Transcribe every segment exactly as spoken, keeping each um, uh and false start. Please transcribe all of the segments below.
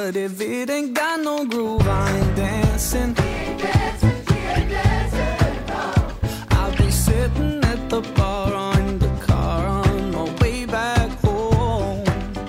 But if it ain't got no groove, I ain't dancing. I'll be sitting at the bar on the car on my way back home.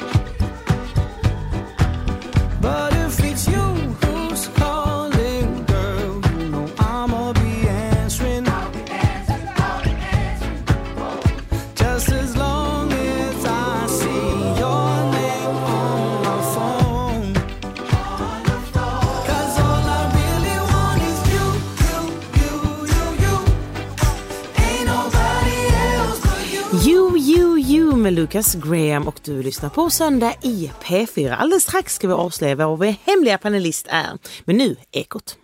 But if it's you who's calling, girl, you know I'ma be answering. I'll be answering, I'll be answering. Just as long as I see your name on my phone. On the phone. 'Cause all I really want is you, you, you, you, you. Ain't nobody else but you. You, you, you med Lucas Graham, och du lyssnar på Söndag i P fyra. Alldeles strax ska vi avslöja vad vår hemliga panelist är. Men nu, Ekot.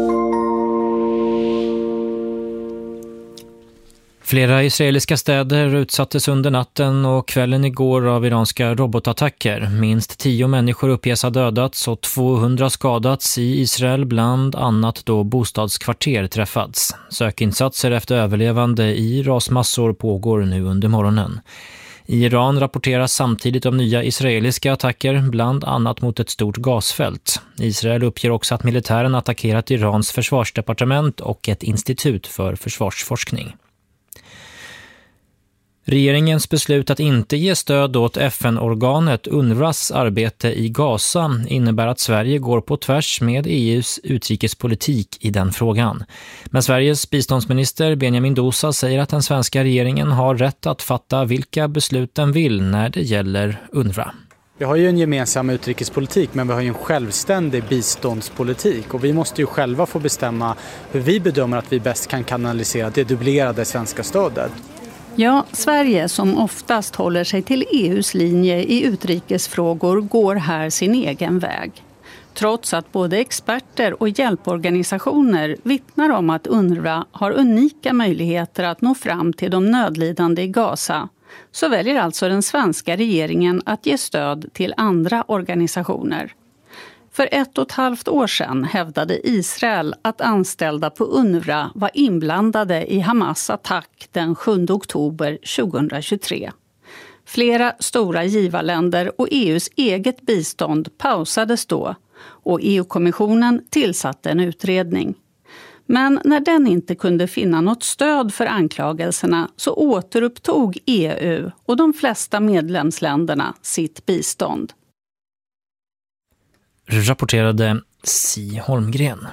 Flera israeliska städer utsattes under natten och kvällen igår av iranska robotattacker. Minst tio människor uppges ha dödats och tvåhundra skadats i Israel, bland annat då bostadskvarter träffats. Sökinsatser efter överlevande i rasmassor pågår nu under morgonen. I Iran rapporteras samtidigt om nya israeliska attacker, bland annat mot ett stort gasfält. Israel uppger också att militären attackerat Irans försvarsdepartement och ett institut för försvarsforskning. Regeringens beslut att inte ge stöd åt F N-organet UNRWAs arbete i Gaza innebär att Sverige går på tvärs med E U:s utrikespolitik i den frågan. Men Sveriges biståndsminister Benjamin Dosa säger att den svenska regeringen har rätt att fatta vilka beslut den vill när det gäller UNRWA. Vi har ju en gemensam utrikespolitik, men vi har ju en självständig biståndspolitik, och vi måste ju själva få bestämma hur vi bedömer att vi bäst kan kanalisera det dubblerade svenska stödet. Ja, Sverige som oftast håller sig till E U:s linje i utrikesfrågor går här sin egen väg. Trots att både experter och hjälporganisationer vittnar om att UNRWA har unika möjligheter att nå fram till de nödlidande i Gaza, så väljer alltså den svenska regeringen att ge stöd till andra organisationer. För ett och ett halvt år sedan hävdade Israel att anställda på UNRWA var inblandade i Hamas attack den sjunde oktober tjugohundratjugotre. Flera stora givarländer och E U:s eget bistånd pausades då, och E U-kommissionen tillsatte en utredning. Men när den inte kunde finna något stöd för anklagelserna så återupptog E U och de flesta medlemsländerna sitt bistånd. Rapporterade Si Holmgren.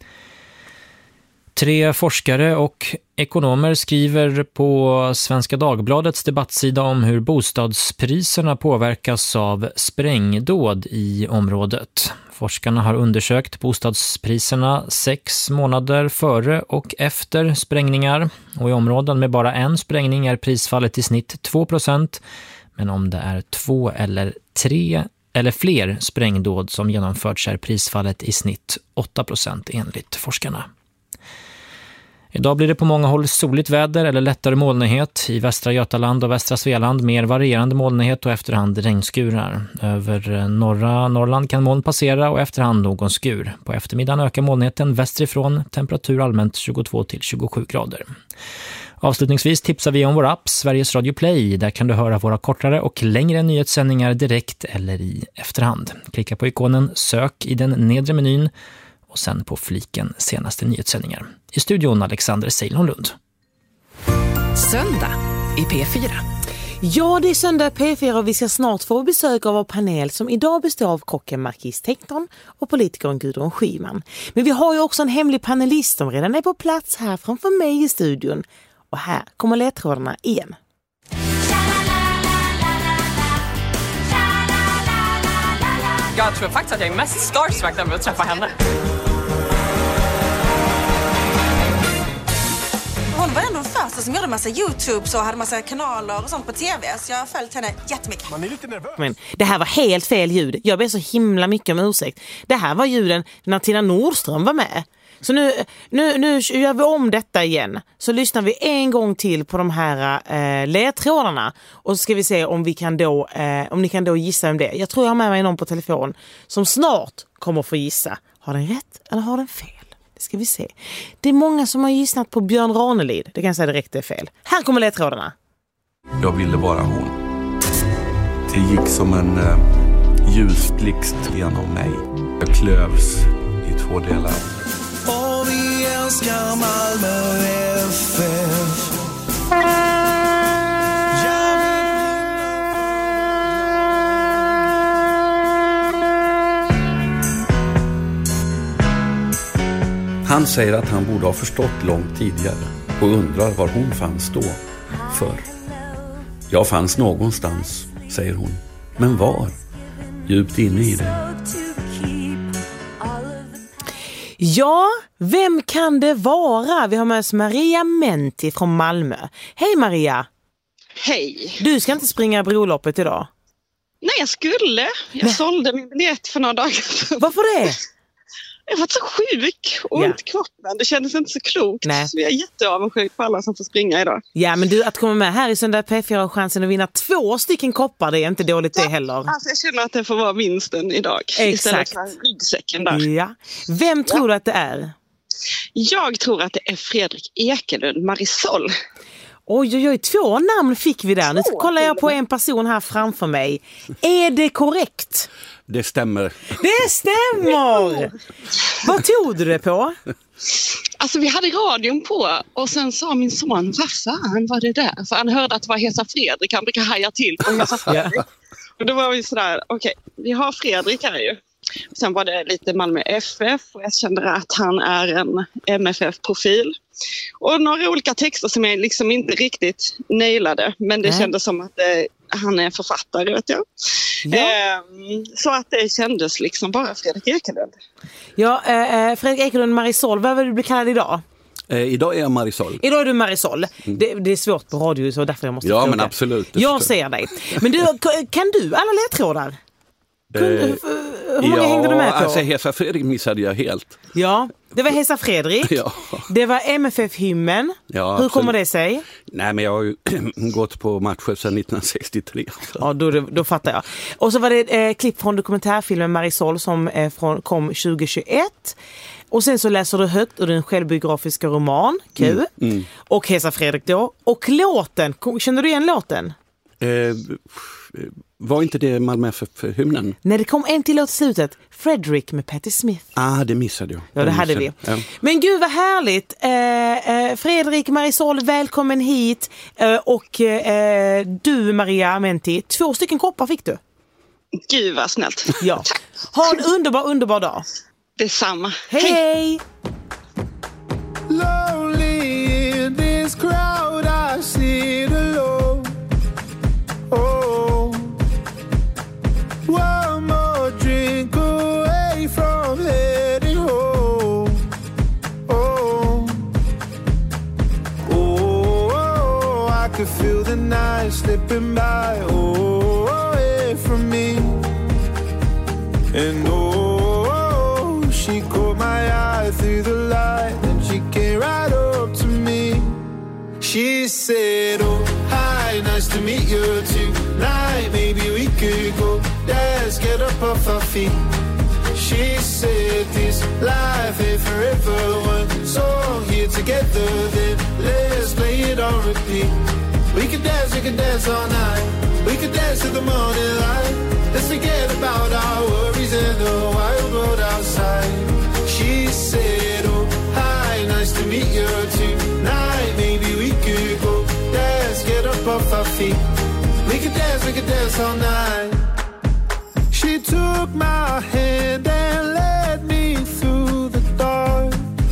Tre forskare och ekonomer skriver på Svenska Dagbladets debattsida om hur bostadspriserna påverkas av sprängdåd i området. Forskarna har undersökt bostadspriserna sex månader före och efter sprängningar, och i områden med bara en sprängning är prisfallet i snitt två procent, men om det är två eller tre eller fler sprängdåd som genomförts är prisfallet i snitt åtta procent enligt forskarna. Idag blir det på många håll soligt väder eller lättare molnighet. I västra Götaland och västra Svealand mer varierande molnighet och efterhand regnskurar. Över norra Norrland kan moln passera och efterhand någon skur. På eftermiddagen ökar molnigheten västerifrån, temperatur allmänt tjugotvå till tjugosju grader. Avslutningsvis tipsar vi om vår app Sveriges Radio Play. Där kan du höra våra kortare och längre nyhetssändningar direkt eller i efterhand. Klicka på ikonen sök i den nedre menyn och sen på fliken senaste nyhetssändningar. I studion Alexander Seilonlund. Söndag i P fyra. Ja, det är söndag P fyra och vi ska snart få besök av vår panel som idag består av kocken Marquis Tengton och politikern Gudrun Schyman. Men vi har ju också en hemlig panelist som redan är på plats här framför mig i studion. Och här kommer ledtrådarna igen. Jag tror faktiskt att jag är mest starstruck när jag träffar henne. Hon var ändå den första som gjorde massa YouTube och hade massa kanaler och sånt på tv. Så jag har följt henne jättemycket. Man är lite nervös. Men det här var helt fel ljud. Jag ber så himla mycket om ursäkt. Det här var ljuden när Tina Nordström var med. Så nu, nu, nu gör vi om detta igen. Så lyssnar vi en gång till på de här eh, ledtrådarna. Och så ska vi se om, vi kan då, eh, om ni kan då gissa om det. Jag tror jag har med mig någon på telefon som snart kommer få gissa. Har den rätt eller har den fel? Det ska vi se. Det är många som har gissat på Björn Ranelid. Det kan jag säga direkt är fel. Här kommer ledtrådarna. Jag ville vara hon. Det gick som en eh, ljusblixt genom mig. Jag klövs i två delar. Och vi älskar Malmö F F. Han säger att han borde ha förstått långt tidigare och undrar var hon fanns då, förr. Jag fanns någonstans, säger hon. Men var? Djupt inne i det. Ja, vem kan det vara? Vi har med oss Maria Menti från Malmö. Hej Maria! Hej! Du ska inte springa broloppet idag? Nej, jag skulle. Jag Nej. sålde min biljett för några dagar. Varför det? Jag har varit så sjuk och ont i kroppen. Det kändes inte så klokt. Nej. Så jag är jätteavundsjuk på alla som får springa idag. Ja, men du, att komma med här i Söndag P fyra har chansen att vinna två stycken koppar. Det är inte dåligt ja, det heller. Alltså jag känner att det får vara vinsten idag. Exakt. Istället för ryggsäcken där. Ja. Vem tror ja. du att det är? Jag tror att det är Fredrik Ekelund, Marisol. Oj, oj, oj. Två namn fick vi där. Nu kollar jag på en person här framför mig. Är det korrekt? Det stämmer. Det stämmer! Vad tog du det på? Alltså vi hade radion på och sen sa min son, vad fan var det där? För han hörde att det var Hesa Fredrik, han brukar haja till på Hesa Fredrik. Ja. Och då var vi sådär, okej, okay, vi har Fredrik här ju. Sen var det lite Malmö F F och jag kände att han är en M F F-profil. Och några olika texter som jag liksom inte riktigt nailade. Men det Nej. kändes som att det, han är författare, vet jag. Ja. Eh, så att det kändes liksom bara Fredrik Ekelund. Ja, eh, Fredrik Ekelund, Marisol, vad vill du bli kallad idag? Eh, idag är jag Marisol. Idag är du Marisol. Mm. Det, det är svårt på radio så därför jag måste Ja, fråga. men absolut. Jag ser dig. Men du, kan du alla ledtrådar? Kunde, eh, hur många ja, hängde du med på? Alltså Hesa Fredrik missade jag helt. Ja, det var Hesa Fredrik. Ja. Det var M F F-hymnen. Ja, hur kommer det sig? Nej, men jag har ju gått på matcher sedan nittonhundrasextiotre. Så. Ja, då, då fattar jag. Och så var det eh, klipp från dokumentärfilmen Marisol som eh, från, kom tjugohundratjugoett. Och sen så läser du högt ur den självbiografiska roman, Q. Mm, mm. Och Hesa Fredrik då. Och låten, känner du igen låten? Eh, var inte det Malmö F F-hymnen? Nej, det kom en till åt slutet. Fredrik med Patti Smith. Ah, det missade jag. Ja, det hade vi. Ja. Men gud vad härligt. Eh, eh, Fredrik, Marisol, välkommen hit. Eh, och eh, du, Maria Menti, två stycken koppar fick du. Gud vad snällt. Ja. Ha en underbar, underbar dag. Detsamma. Hej, hej! Lonely in this crowd I sit alone. Oh, one more drink away from heading home. Oh, oh, oh, I could feel the night slipping by. Oh, away from me. And oh, she caught my eye through the light, and she came right up to me. She said, oh, hi, nice to meet you tonight. Maybe we could go dance, get up off our feet. She said this life ain't forever, one song here together, then let's play it on repeat. We could dance, we could dance all night. We could dance to the morning light. Let's forget about our worries and the wild world outside. She said, oh, hi, nice to meet you tonight. Maybe we could go dance, get up off our feet. We could dance, we could dance all night. She took my hand and led me through the dark.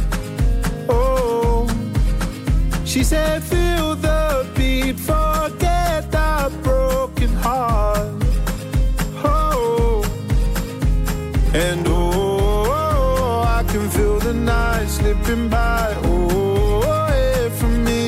Oh, she said, feel the beat, forget that broken heart. Oh, and oh, I can feel the night slipping by. Oh, away from me.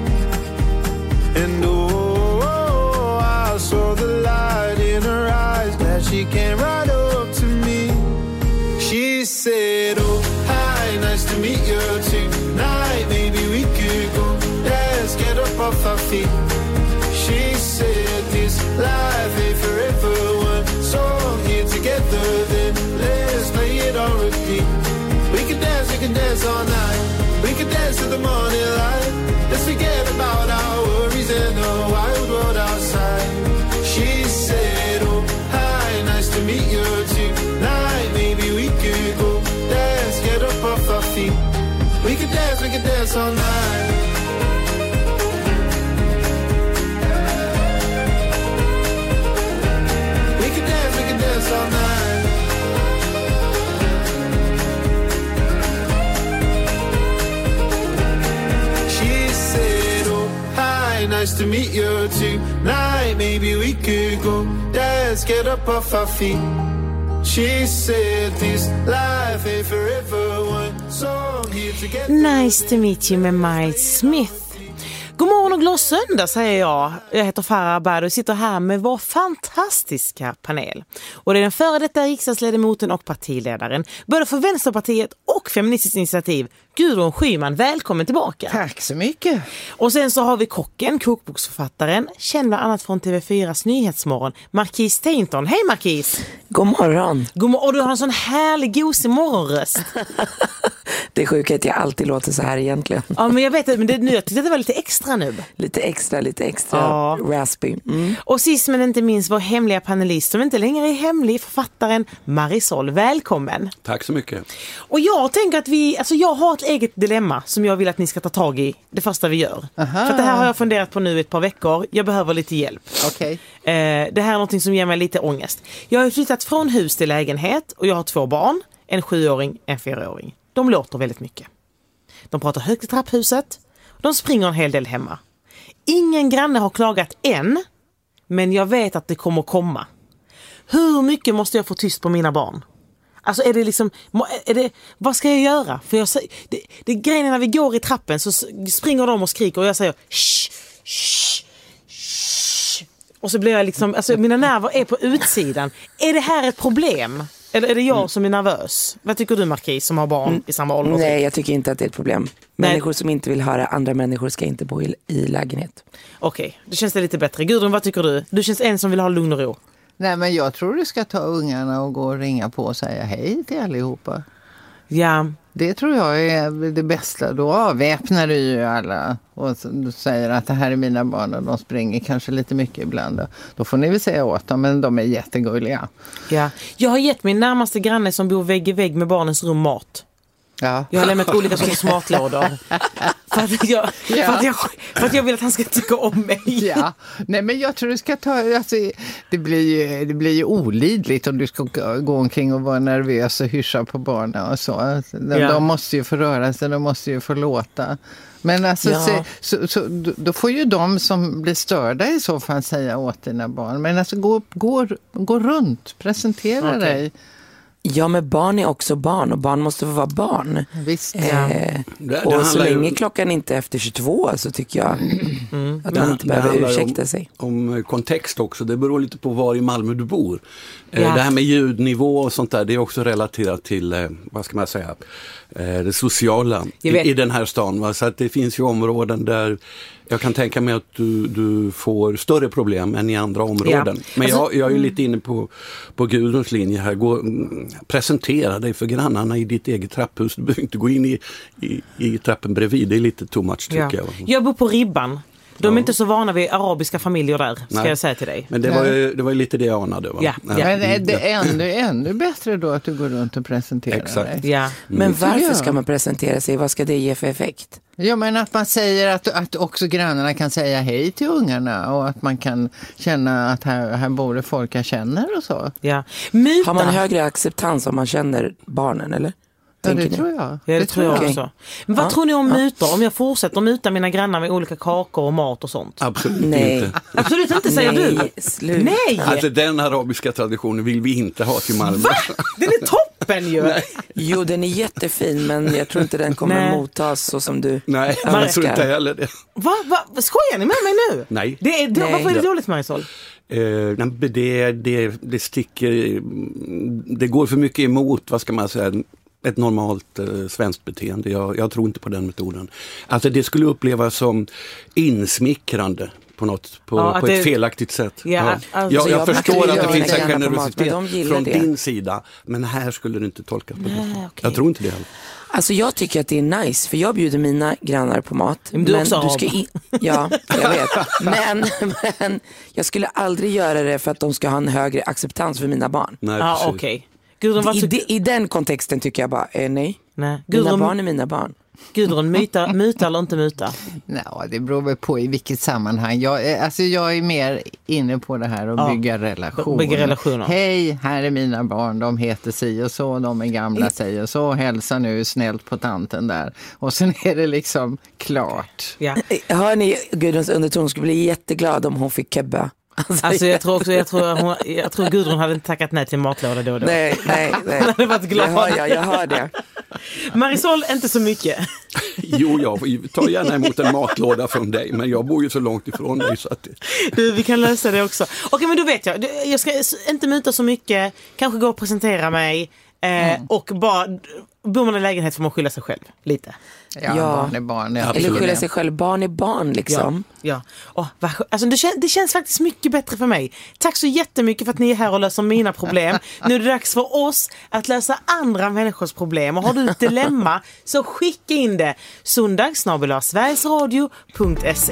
And oh, I saw the light in her eyes that she came right up to me. She said, oh, hi, nice to meet you tonight. Maybe we could go dance, get up off our feet. She said this life ain't forever, one song here together, then let's play it on repeat. We can dance, we can dance all night. We can dance to the morning light. Let's forget about our worries and the wild world outside. She said, oh, hi, nice to meet dance all night. We could dance, we could dance all night. She said, oh, hi, nice to meet you tonight. Maybe we could go dance, get up off our feet. She said this life ain't forever, one song here together. Nice to meet you med Miles Smith. God morgon och glad söndag säger jag. Jag heter Farah Abad och sitter här med vår fantastiska panel. Och det är den före detta riksdagsledamoten och partiledaren, både för Vänsterpartiet och Feministiskt initiativ, Gudrun Schyman. Välkommen tillbaka. Tack så mycket. Och sen så har vi kocken, kokboksförfattaren, känd bland annat från T V fyras Nyhetsmorgon, Marquis Tainton. Hej Marquis! God morgon. God morgon. Och du har en sån härlig gosig morgonröst. Det är sjukt att jag alltid låter så här egentligen. Ja, men jag vet att men det, nu, jag tyckte det var lite extra nu. Lite extra, lite extra ja. raspy. Mm. Och sist men inte minst vår hemliga panelist som inte längre är hemlig, författaren Marisol. Välkommen. Tack så mycket. Och jag tänker att vi, alltså jag har ett eget dilemma som jag vill att ni ska ta tag i det första vi gör. Aha. För det här har jag funderat på nu ett par veckor. Jag behöver lite hjälp. Okay. Eh, det här är någonting som ger mig lite ångest. Jag har flyttat från hus till lägenhet och jag har två barn. En sjuåring, en fyraåring. De låter väldigt mycket. De pratar högt i trapphuset. De springer en hel del hemma. Ingen granne har klagat än, men jag vet att det kommer komma. Hur mycket måste jag få tyst på mina barn? Alltså är det liksom, är det, vad ska jag göra? För jag säger, det, det är grejen när vi går i trappen så springer de och skriker och jag säger shh, shh, shh. Och så blir jag liksom, alltså mina nerver är på utsidan. Är det här ett problem? Eller är det jag som är nervös? Vad tycker du Marquis som har barn i samma ålder? Nej, jag tycker inte att det är ett problem. Människor Nej. som inte vill höra andra människor ska inte bo i, i lägenhet. Okej, okay. Det känns det lite bättre. Gudrun, vad tycker du? Du känns en som vill ha lugn och ro. Nej, men jag tror du ska ta ungarna och gå och ringa på och säga hej till allihopa. Ja. Det tror jag är det bästa. Då avväpnar du ju alla och du säger att det här är mina barn och de springer kanske lite mycket ibland. Då, då får ni väl säga åt dem, men de är jättegulliga. Ja. Jag har gett min närmaste granne som bor vägg i vägg med barnens rum mat. Ja. Jag har lämnat olika sorters matlådor. För att, jag, ja. för, att jag, för att jag vill att han ska tycka om mig. Ja. Nej, men jag tror du ska ta... Alltså, det, blir ju, det blir ju olidligt om du ska gå omkring och vara nervös och hyscha på barnen och så. De, ja. de måste ju få röra sig, de måste ju få låta. Men alltså, ja. så, så, så, då får ju de som blir störda i så fall säga åt dina barn. Men alltså, gå, gå, gå runt, presentera okay. dig. Ja, men barn är också barn och barn måste få vara barn. Visst. Eh, det, det och så länge ju... klockan inte är efter tjugotvå så tycker jag mm. att man inte det behöver ursäkta om, sig. Om kontext också, det beror lite på var i Malmö du bor. Ja. Eh, det här med ljudnivå och sånt där, det är också relaterat till, eh, vad ska man säga, eh, det sociala i, i den här stan. Va? Så att det finns ju områden där jag kan tänka mig att du, du får större problem än i andra områden. Ja. Men jag, jag är ju lite inne på, på Gudruns linje här. Gå, presentera dig för grannarna i ditt eget trapphus. Du behöver inte gå in i, i, i trappen bredvid. Det är lite too much tycker ja. jag. Jag bor på Ribban. De är ja. inte så vana vid arabiska familjer där, ska Nej. jag säga till dig. Men det var ju, det var ju lite det jag anade, va? Ja. Ja. Men är det ännu, ännu bättre då att du går runt och presenterar Exakt. dig? Ja. Mm. Men varför ska man presentera sig? Vad ska det ge för effekt? Ja, men att man säger att, att också grannarna kan säga hej till ungarna och att man kan känna att här, här bor det folk jag känner och så. Ja. Har man högre acceptans om man känner barnen, eller? Ja, det tror jag. Ja, det, det tror jag också. Okay. Men vad ja. tror ni om ja. mutor? Om jag fortsätter muta mina grannar med olika kakor och mat och sånt? Absolut Nej. inte. Absolut inte, säger Nej. du. Slut. Nej! Alltså den arabiska traditionen vill vi inte ha till Malmö. Va? Den är toppen ju! Nej. Jo, den är jättefin, men jag tror inte den kommer Nej. mottas så som du Nej, önskar. jag tror inte heller det. Va? Va? Skojar ni med mig nu? Nej. Det är, det, Nej. Varför är det dåligt, Marisol? Uh, det, det, det sticker... Det går för mycket emot, vad ska man säga... ett normalt eh, svenskt beteende. Jag, jag tror inte på den metoden. Alltså det skulle upplevas som insmickrande på något på, ja, på det, ett felaktigt sätt. Ja, ja. alltså, jag, jag, jag förstår att det finns en generositet från det. din sida, men här skulle det inte tolkas på det. Nej, okay. Jag tror inte det heller. Alltså jag tycker att det är nice, för jag bjuder mina grannar på mat. Men du, men också du ska i- Ja, jag vet. Men, men jag skulle aldrig göra det för att de ska ha en högre acceptans för mina barn. Nej, ah, okej. Okay. Gudrun, I, I den kontexten tycker jag bara, eh, nej. nej. Mina Gudrun, barn är mina barn. Gudrun, myta, myta eller inte myta? Nej, det beror väl på i vilket sammanhang. Jag, alltså jag är mer inne på det här att ja. bygga relationer. Bygga relationer. Hej, här är mina barn. De heter si och så. De är gamla si och så. Hälsa nu snällt på tanten där. Och sen är det liksom klart. Ja. Hör ni, Gudruns underton skulle bli jätteglad om hon fick kebba. Alltså, alltså jag tror också jag tror, hon, jag tror Gudrun hade inte tackat nej till matlåda då och då. Nej, nej, nej. Hon hade varit glad. Jag hör, jag, jag hör det. Marisol, inte så mycket. Jo, jag tar gärna emot en matlåda från dig, men jag bor ju så långt ifrån dig så att... Du, vi kan lösa det också. Okej, men då vet jag. Jag ska inte myta så mycket. Kanske gå och presentera mig. Eh, mm. Och bara... Bor man i lägenhet får man skylla sig själv lite. Ja, ja. barn är barn. Ja, eller skylla sig själv, barn är barn liksom. Ja, ja. Oh, vad, alltså det, kän, det känns faktiskt mycket bättre för mig. Tack så jättemycket för att ni är här och löser mina problem. Nu är det dags för oss att lösa andra människors problem. Och har du ett dilemma så skicka in det. Söndag snabel-a sverigesradio punkt se.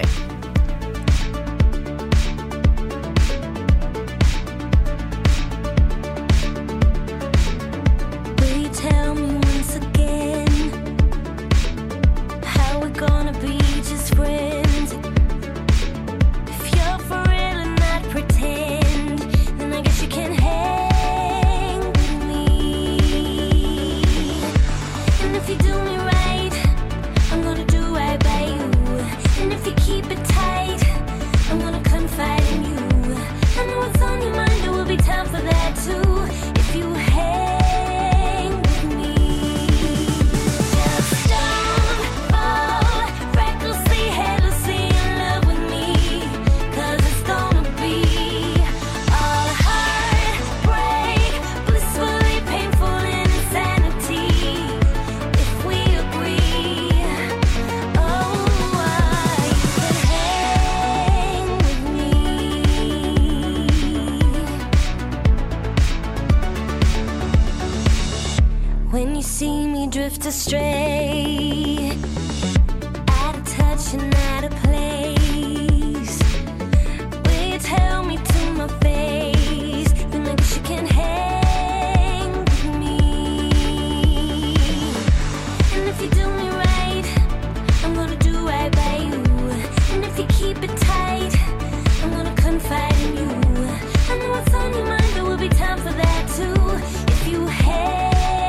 drift astray, out of touch and out of place. Will you tell me to my face, then I guess you can hang with me. And if you do me right, I'm gonna do right by you. And if you keep it tight, I'm gonna confide in you. I know what's on your mind, there will be time for that too. If you hang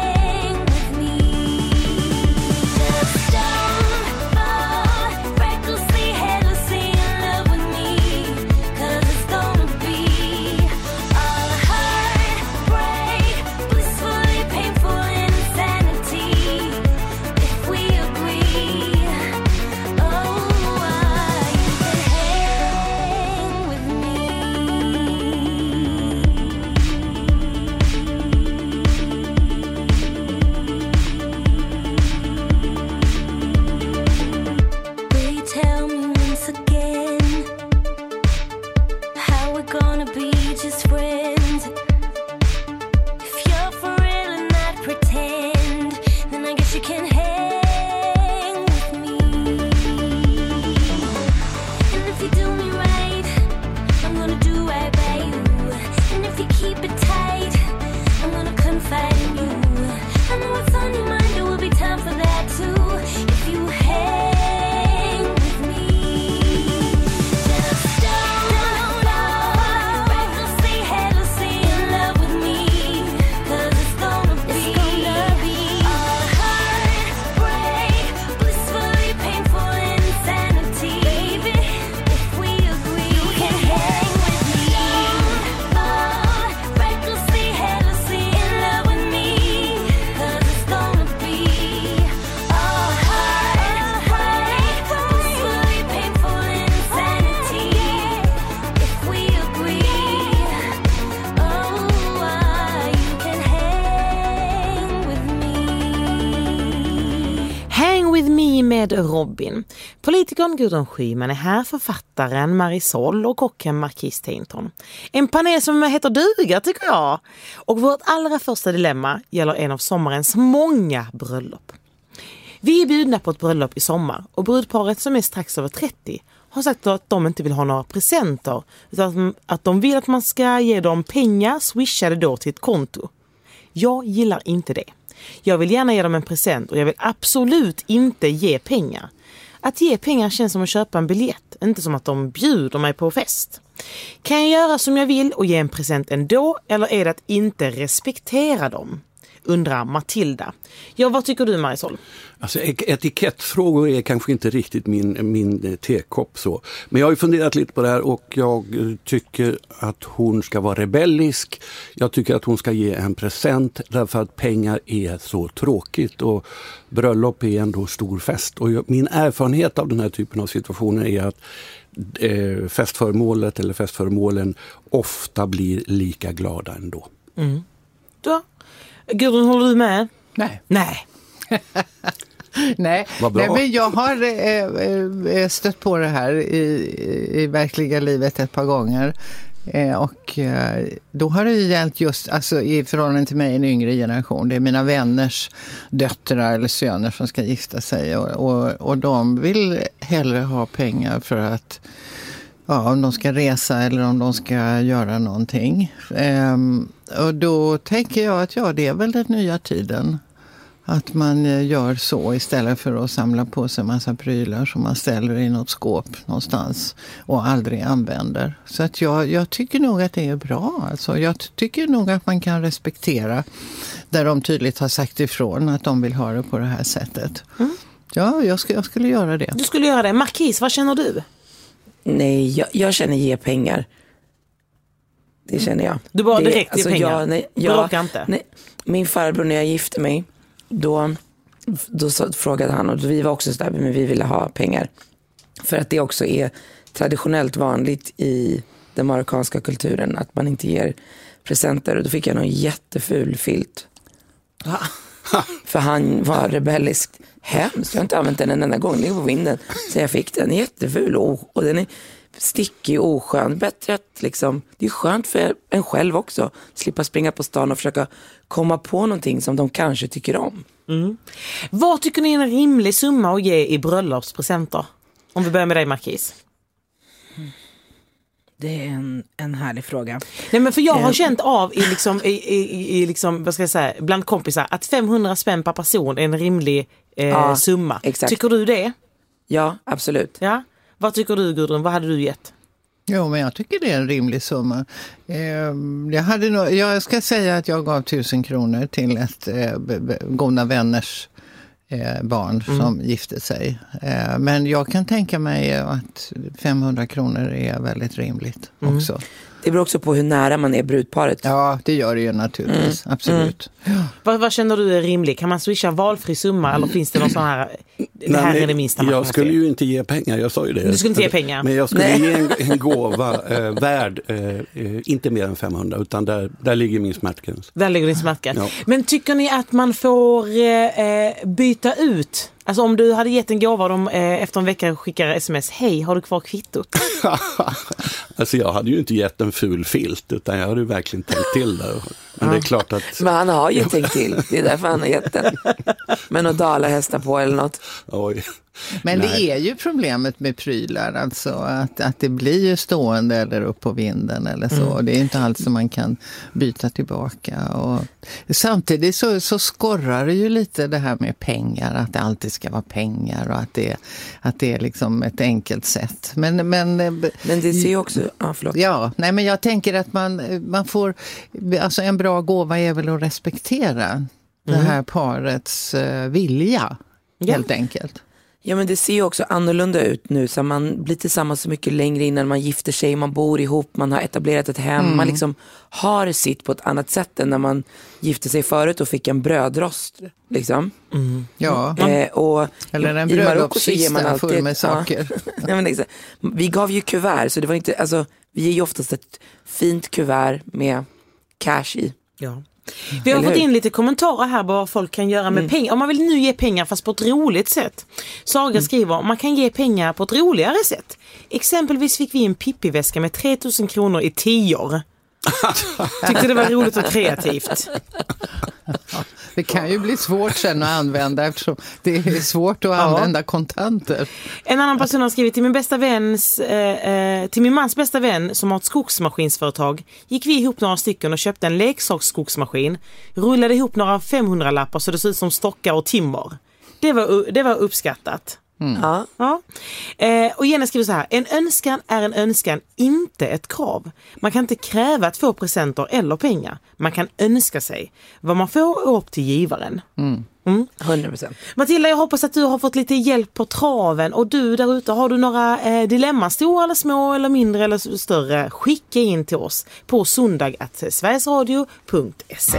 med Robin. Politikern Gudrun Schyman är här, författaren Marisol och kocken Marquis Tainton. En panel som heter duga, tycker jag. Och vårt allra första dilemma gäller en av sommarens många bröllop. Vi är bjudna på ett bröllop i sommar och brudparet som är strax över trettio har sagt att de inte vill ha några presenter utan att de vill att man ska ge dem pengar swishade då till ett konto. Jag gillar inte det. Jag vill gärna ge dem en present och jag vill absolut inte ge pengar. Att ge pengar känns som att köpa en biljett, inte som att de bjuder mig på fest. Kan jag göra som jag vill och ge en present ändå, eller är det att inte respektera dem? Undrar Matilda. Ja, vad tycker du, Marisol? Alltså, etikettfrågor är kanske inte riktigt min, min tekopp så. Men jag har ju funderat lite på det här och jag tycker att hon ska vara rebellisk. Jag tycker att hon ska ge en present därför att pengar är så tråkigt och bröllop är ändå stor fest. Och jag, min erfarenhet av den här typen av situationer är att eh, festföremålet eller festföremålen ofta blir lika glada ändå. Mm. Ja. Gudrun, håller du med? Nej. Nej. Nej. Nej, men jag har eh, stött på det här i, i verkliga livet ett par gånger. Eh, och eh, då har det ju gällt just alltså, i förhållande till mig en yngre generation. Det är mina vänners döttrar eller söner som ska gifta sig. Och, och, och de vill hellre ha pengar för att ja, om de ska resa eller om de ska göra någonting. Ehm, och då tänker jag att ja, det är väl den nya tiden. Att man gör så istället för att samla på sig en massa prylar som man ställer i något skåp någonstans och aldrig använder. Så att jag, jag tycker nog att det är bra. Alltså, jag tycker nog att man kan respektera där de tydligt har sagt ifrån att de vill ha det på det här sättet. Mm. Ja, jag, sk- jag skulle göra det. Du skulle göra det. Marquis, vad känner du? Nej, jag, jag känner ge pengar. Det känner jag. Du bara det, direkt alltså, ge pengar? Jag, nej, jag, Bråka inte? Nej, min farbror när jag gifte mig, då, då så, frågade han, och vi var också så där, men vi ville ha pengar. För att det också är traditionellt vanligt i den marockanska kulturen att man inte ger presenter. Och då fick jag någon jätteful filt. För han var rebellisk. Hemskt, jag har inte använt den en enda gång, ligger på vinden. Så jag fick den, jätteful och, och den är stickig och oskön. Bättre att liksom, det är skönt för en själv också. Slippa springa på stan och försöka komma på någonting som de kanske tycker om. Mm. Vad tycker ni är en rimlig summa att ge i bröllopspresenter? Om vi börjar med dig, Marquis. Det är en, en härlig fråga. Nej, men för jag har känt av i liksom, i, i, i liksom, vad ska jag säga, bland kompisar att femhundra spänn per person är en rimlig eh, ja, summa. Exakt. Tycker du det? Ja, absolut. Ja. Vad tycker du, Gudrun? Vad hade du gett? Jo, men jag tycker det är en rimlig summa. Eh, jag, hade no- jag ska säga att jag gav tusen kronor till ett eh, b- b- goda vänners eh, barn mm. som gifte sig. Eh, men jag kan tänka mig att femhundra kronor är väldigt rimligt mm. också. Det beror också på hur nära man är brudparet. Ja, det gör det ju naturligtvis. Mm. Absolut. Mm. Vad, vad känner du är rimligt? Kan man swisha valfri summa eller finns det någon sån här... Det Nej, här är det minsta man jag skulle ju inte ge pengar, jag sa ju det. Du skulle inte ge pengar? Men jag skulle Nej. ge en, en gåva eh, värd eh, inte mer än femhundra, utan där, där ligger min smärtgräns. Där ligger din smärtgräns. Ja. Men tycker ni att man får eh, byta ut? Alltså om du hade gett en gåva och de eh, efter en vecka skickar sms, hej, har du kvar kvittot? Alltså jag hade ju inte gett en ful filt, utan jag hade ju verkligen tänkt till där. Men ja. det är klart att... Men han har ju tänkt till, det är därför han har gett den. Men några dalar hästar på eller något. Oj. Men Nej. det är ju problemet med prylar, alltså att, att det blir ju stående eller upp på vinden eller så. Mm. Det är inte allt som man kan byta tillbaka. Och samtidigt så, så skorrar det ju lite det här med pengar, att det alltid ska vara pengar och att det, att det är liksom ett enkelt sätt. Men, men, men det ser ju också... Ja, förlåt. Ja, nej, men jag tänker att man, man får... Alltså en bra gåva är väl att respektera mm. det här parets uh, vilja, ja. helt enkelt. Ja, men det ser ju också annorlunda ut nu. Så man blir tillsammans så mycket längre innan man gifter sig. Man bor ihop, man har etablerat ett hem. Mm. Man liksom har sitt på ett annat sätt än när man gifte sig förut och fick en brödrost. Liksom. Mm. Ja. Eh, och eller en brödroppskista full med saker. Ja, men liksom, vi gav ju kuvert, så det var inte... Alltså, vi ger ju oftast ett fint kuvert med cash i. Ja. Vi har fått in lite kommentarer här på vad folk kan göra med mm. pengar. Om man vill nu ge pengar fast på ett roligt sätt. Saga mm. skriver, man kan ge pengar på ett roligare sätt. Exempelvis fick vi en Pippi-väska med tre tusen kronor i tio år. Tyckte det var roligt och kreativt. Det kan ju bli svårt sen att använda eftersom det är svårt att använda kontanter. En annan person har skrivit till min bästa väns, eh, till min mans bästa vän som har ett skogsmaskinsföretag. Gick vi ihop några stycken och köpte en leksaksskogsmaskin. Rullade ihop några femhundralappar så det ser ut som stockar och timmer. Det var, det var uppskattat. Mm. Ja. Ja. Eh, och Jenny skriver så här: en önskan är en önskan, inte ett krav. Man kan inte kräva att få presenter eller pengar. Man kan önska sig. Vad man får är upp till givaren. Mm. Mm. hundra procent. Matilda, jag hoppas att du har fått lite hjälp på traven. Och du där ute, har du några eh, dilemman, stora eller små eller mindre eller större, skicka in till oss på söndag at sverigesradio punkt se.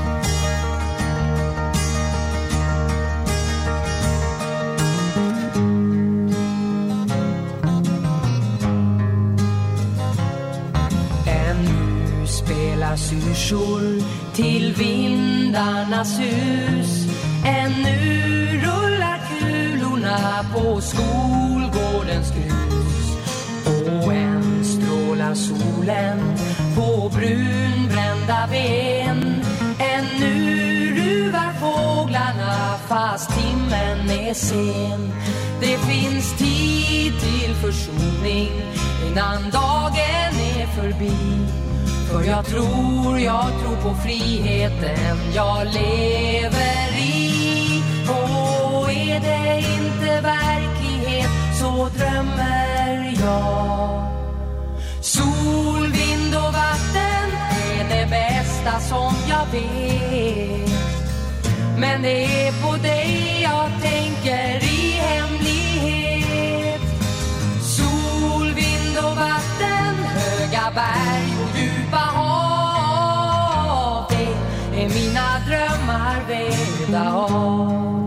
Syrsor till vindarnas hus. Ännu rullar kulorna på skolgårdens grus. Och än strålar solen på brunbrända ben. Ännu ruvar fåglarna fast timmen är sen. Det finns tid till försoning innan dagen är förbi. För jag tror, jag tror på friheten jag lever i. Och är det inte verklighet så drömmer jag. Sol, vind och vatten är det bästa som jag vet. Men det är på dig jag tänker i hemlighet. Sol, vind och vatten, höga berg och djupa hav. Det är mina drömmar vävda av.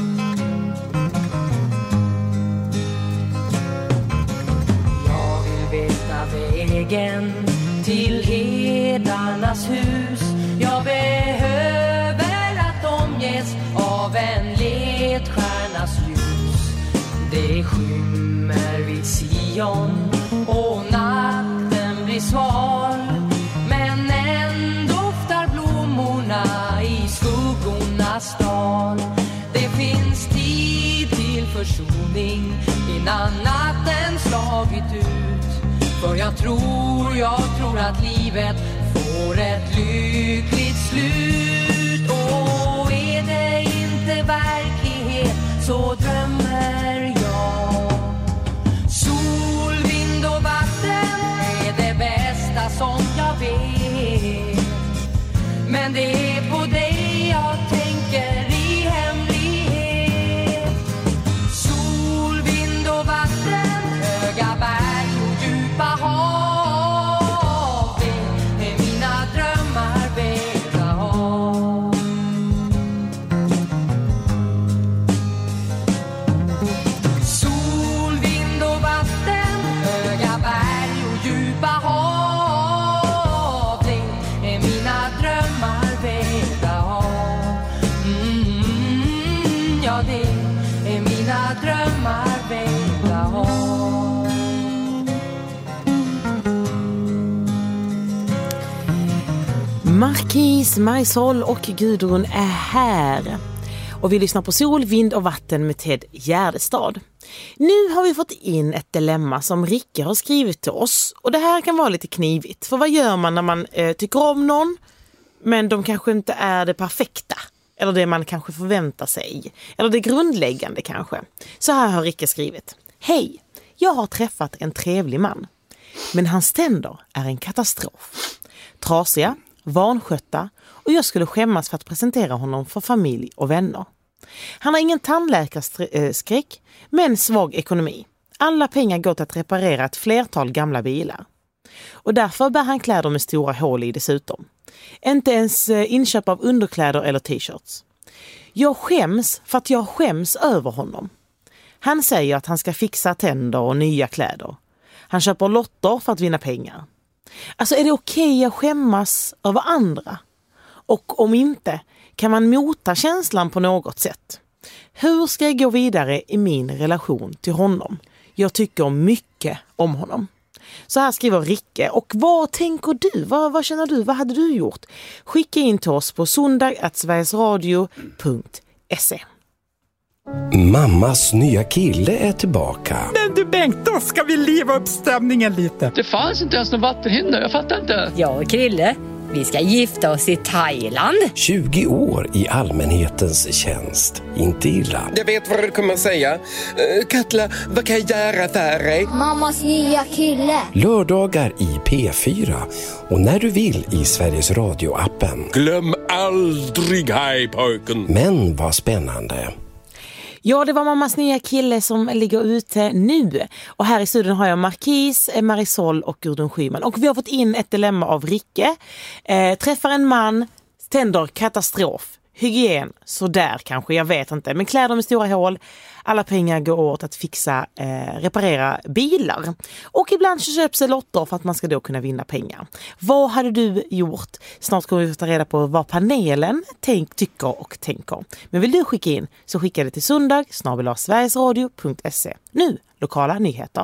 Jag vill veta vägen till hedarnas hus. Jag behöver att omges av en ledstjärnas ljus. Det skymmer vid Sion och natten blir sval. Men än doftar blommorna i skuggornas dal. Det finns tid till försoning innan natten slagit ut. För jag tror, jag tror att livet får ett lyckligt slut. Och är det inte verklighet så drömmer jag. Sol, vind och vatten är det bästa som jag vet. Men det är på dig jag tänker i hemlighet. Sol, vind och vatten, höga berg och djupa hav. Det är mina drömmar vävda av. Sol, vind och vatten, höga berg och djupa hav. Det är mina drömmar vävda av. Mm, ja, det är mina drömmar vävda av. Marquis, Marisol och Gudrun är här. Och vi lyssnar på Sol, vind och vatten med Ted Gärdestad. Nu har vi fått in ett dilemma som Rikke har skrivit till oss. Och det här kan vara lite knivigt. För vad gör man när man eh, tycker om någon men de kanske inte är det perfekta? Eller det man kanske förväntar sig. Eller det grundläggande kanske. Så här har Rikke skrivit. Hej, jag har träffat en trevlig man. Men hans tänder är en katastrof. Trasiga, vanskötta och jag skulle skämmas för att presentera honom för familj och vänner. Han har ingen tandläkarskräck men svag ekonomi. Alla pengar går till att reparera ett flertal gamla bilar. Och därför bär han kläder med stora hål i dessutom. Inte ens inköp av underkläder eller t-shirts. Jag skäms för att jag skäms över honom. Han säger att han ska fixa tänder och nya kläder. Han köper lotter för att vinna pengar. Alltså är det okej att skämmas över andra? Och om inte, kan man mota känslan på något sätt? Hur ska jag gå vidare i min relation till honom? Jag tycker mycket om honom. Så här skriver Ricke. Och vad tänker du? Vad, vad känner du? Vad hade du gjort? Skicka in till oss på söndag at sverigesradio punkt se. Mammas nya kille är tillbaka. Men du Bengt, då ska vi liva upp stämningen lite. Det fanns inte ens någon vattenhinder, jag fattar inte. Jag och Krille, vi ska gifta oss i Thailand. tjugo år i allmänhetens tjänst. Inte illa. Jag vet vad du kommer att säga. Uh, Katla, vad kan jag göra för dig? Mammas nya kille. Lördagar i P fyra. Och när du vill i Sveriges Radio-appen. Glöm aldrig hajpojken. Men vad spännande. Ja, det var mammas nya kille som ligger ute nu. Och här i studion har jag Marquis, Marisol och Gudrun Schyman. Och vi har fått in ett dilemma av Ricke. Eh, träffar en man, tänder katastrof. Hygien, så där kanske, jag vet inte. Men kläder med stora hål. Alla pengar går åt att fixa, eh, reparera bilar. Och ibland så köps det lotter för att man ska då kunna vinna pengar. Vad hade du gjort? Snart kommer vi ta reda på vad panelen tänk, tycker och tänker. Men vill du skicka in så skicka det till söndag snabel-a sverigesradio punkt se. Nu, lokala nyheter.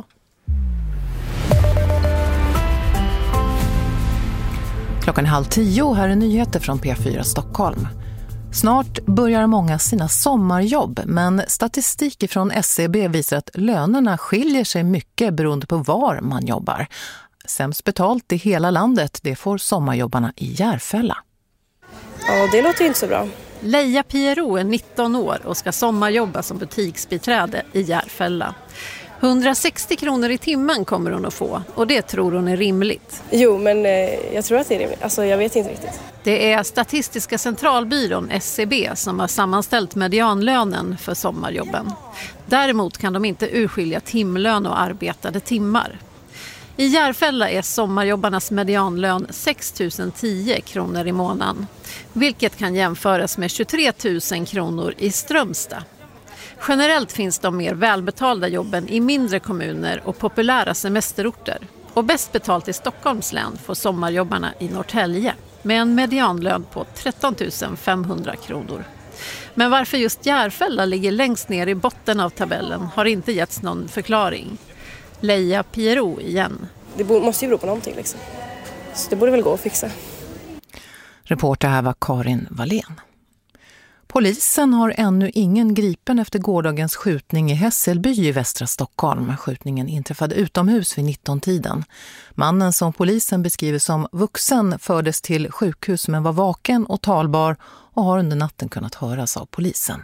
Klockan är halv tio, här är nyheter från P fyra Stockholm. Snart börjar många sina sommarjobb, men statistik från S C B visar att lönerna skiljer sig mycket beroende på var man jobbar. Sämst betalt i hela landet, det får sommarjobbarna i Järfälla. Ja, det låter inte så bra. Leia Piero är nitton år och ska sommarjobba som butiksbiträde i Järfälla. hundrasextio kronor i timmen kommer hon att få och det tror hon är rimligt. Jo, men eh, jag tror att det är rimligt. Alltså, jag vet inte riktigt. Det är Statistiska centralbyrån S C B som har sammanställt medianlönen för sommarjobben. Däremot kan de inte urskilja timlön och arbetade timmar. I Järfälla är sommarjobbarnas medianlön sex tusen tio kronor i månaden, vilket kan jämföras med tjugotre tusen kronor i Strömstad. Generellt finns de mer välbetalda jobben i mindre kommuner och populära semesterorter. Och bäst betalt i Stockholms län får sommarjobbarna i Norrtälje med en medianlön på tretton tusen femhundra kronor. Men varför just Järfälla ligger längst ner i botten av tabellen har inte getts någon förklaring. Leia Piero igen. Det måste ju bero på någonting liksom. Så det borde väl gå att fixa. Reporter här var Karin Wallén. Polisen har ännu ingen gripen efter gårdagens skjutning i Hässelby i västra Stockholm. Skjutningen inträffade utomhus vid nitton-tiden. Mannen som polisen beskriver som vuxen fördes till sjukhus men var vaken och talbar och har under natten kunnat höras av polisen.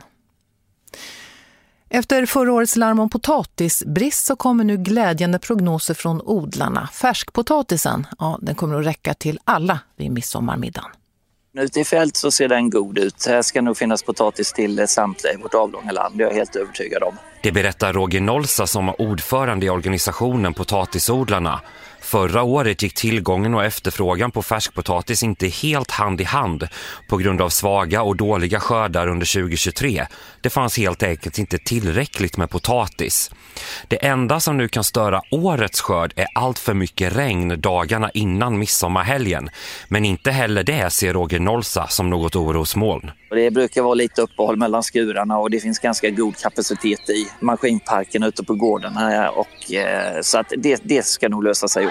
Efter förra årets larm om potatisbrist så kommer nu glädjande prognoser från odlarna. Färskpotatisen, ja, den kommer att räcka till alla vid midsommarmiddagen. Ute i fält så ser den god ut. Här ska nog finnas potatis till samtliga i vårt avlånga land. Det är jag helt övertygad om. Det berättar Roger Nolsa som är ordförande i organisationen Potatisodlarna. Förra året gick tillgången och efterfrågan på färskpotatis inte helt hand i hand på grund av svaga och dåliga skördar under tjugohundratjugotre. Det fanns helt enkelt inte tillräckligt med potatis. Det enda som nu kan störa årets skörd är allt för mycket regn dagarna innan midsommarhelgen. Men inte heller det ser Roger Nolsa som något orosmoln. Det brukar vara lite uppehåll mellan skurarna och det finns ganska god kapacitet i maskinparken ute på gården. Och, eh, så att det, det ska nog lösa sig.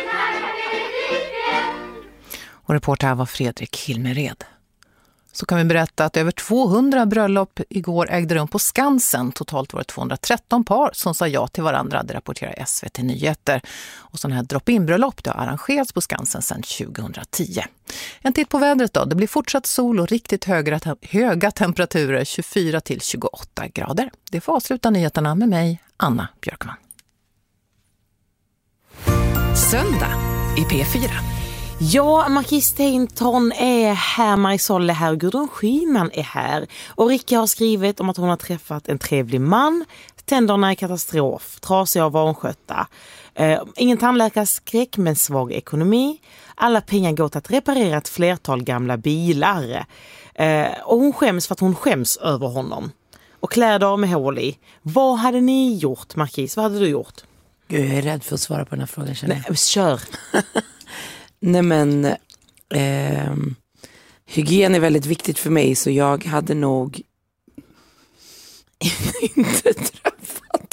Och reporter här var Fredrik Hilmered. Så kan vi berätta att över tvåhundra bröllop igår ägde rum på Skansen. Totalt var det tvåhundratretton par som sa ja till varandra, det rapporterar S V T Nyheter. Och sådana här drop-in-bröllop det har arrangerats på Skansen sedan tjugohundratio. En titt på vädret då. Det blir fortsatt sol och riktigt höga, höga temperaturer, tjugofyra till tjugoåtta grader. Det får avsluta nyheterna med mig, Anna Björkman. Söndag i P fyra. Ja, Marquis Steinton är här, Marisol är här och Gudrun Schyman är här. Och Ricka har skrivit om att hon har träffat en trevlig man. Tänderna är katastrof, trasiga och vanskötta. Eh, ingen tandläkarskräck men svag ekonomi. Alla pengar går till att reparera ett flertal gamla bilar. Eh, och hon skäms för att hon skäms över honom. Och kläder med hål i. Vad hade ni gjort, Marquis? Vad hade du gjort? Gud, jag är rädd för att svara på den här frågan. Nej, kör. Nej men, eh, hygien är väldigt viktigt för mig så jag hade nog inte träffat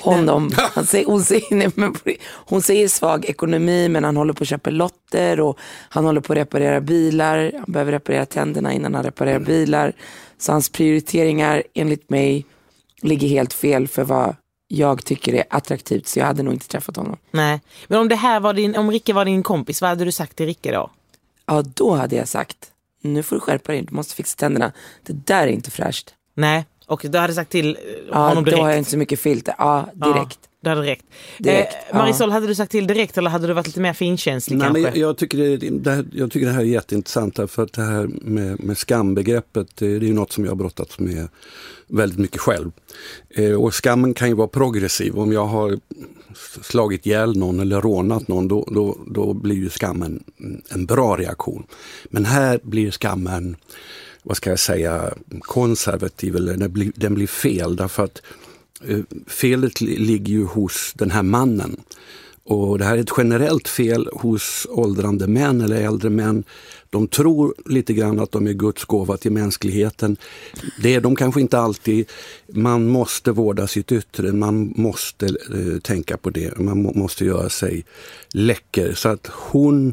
honom. Han säger, hon, säger, nej, men, hon säger svag ekonomi, men han håller på att köpa lotter och han håller på att reparera bilar. Han behöver reparera tänderna innan han reparerar bilar. Så hans prioriteringar enligt mig ligger helt fel för vad jag tycker är attraktivt, så jag hade nog inte träffat honom. Nej, men om det här var din, om Ricke var din kompis, vad hade du sagt till Ricke då? Ja, då hade jag sagt, nu får du skärpa dig, du måste fixa tänderna. Det där är inte fräscht. Nej, och du hade sagt till ja, honom direkt? Ja, då har jag inte så mycket filter. Ja, direkt. Ja, det hade direkt. direkt eh, Marisol, ja. Hade du sagt till direkt eller hade du varit lite mer finkänslig? Nej, kanske? Men jag, jag, tycker det, det här, jag tycker det här är jätteintressant, för att det här med, med skambegreppet, det är ju något som jag har brottats med väldigt mycket själv. Eh, och skammen kan ju vara progressiv. Om jag har slagit ihjäl någon eller rånat någon, då, då, då blir ju skammen en bra reaktion. Men här blir skammen, vad ska jag säga, konservativ, eller den blir, den blir fel, därför att eh, felet ligger ju hos den här mannen. Och det här är ett generellt fel hos åldrande män eller äldre män. De tror lite grann att de är Guds gåva till mänskligheten. Det är de kanske inte alltid. Man måste vårda sitt yttre. Man måste eh, tänka på det. Man må, måste göra sig läcker. Så att hon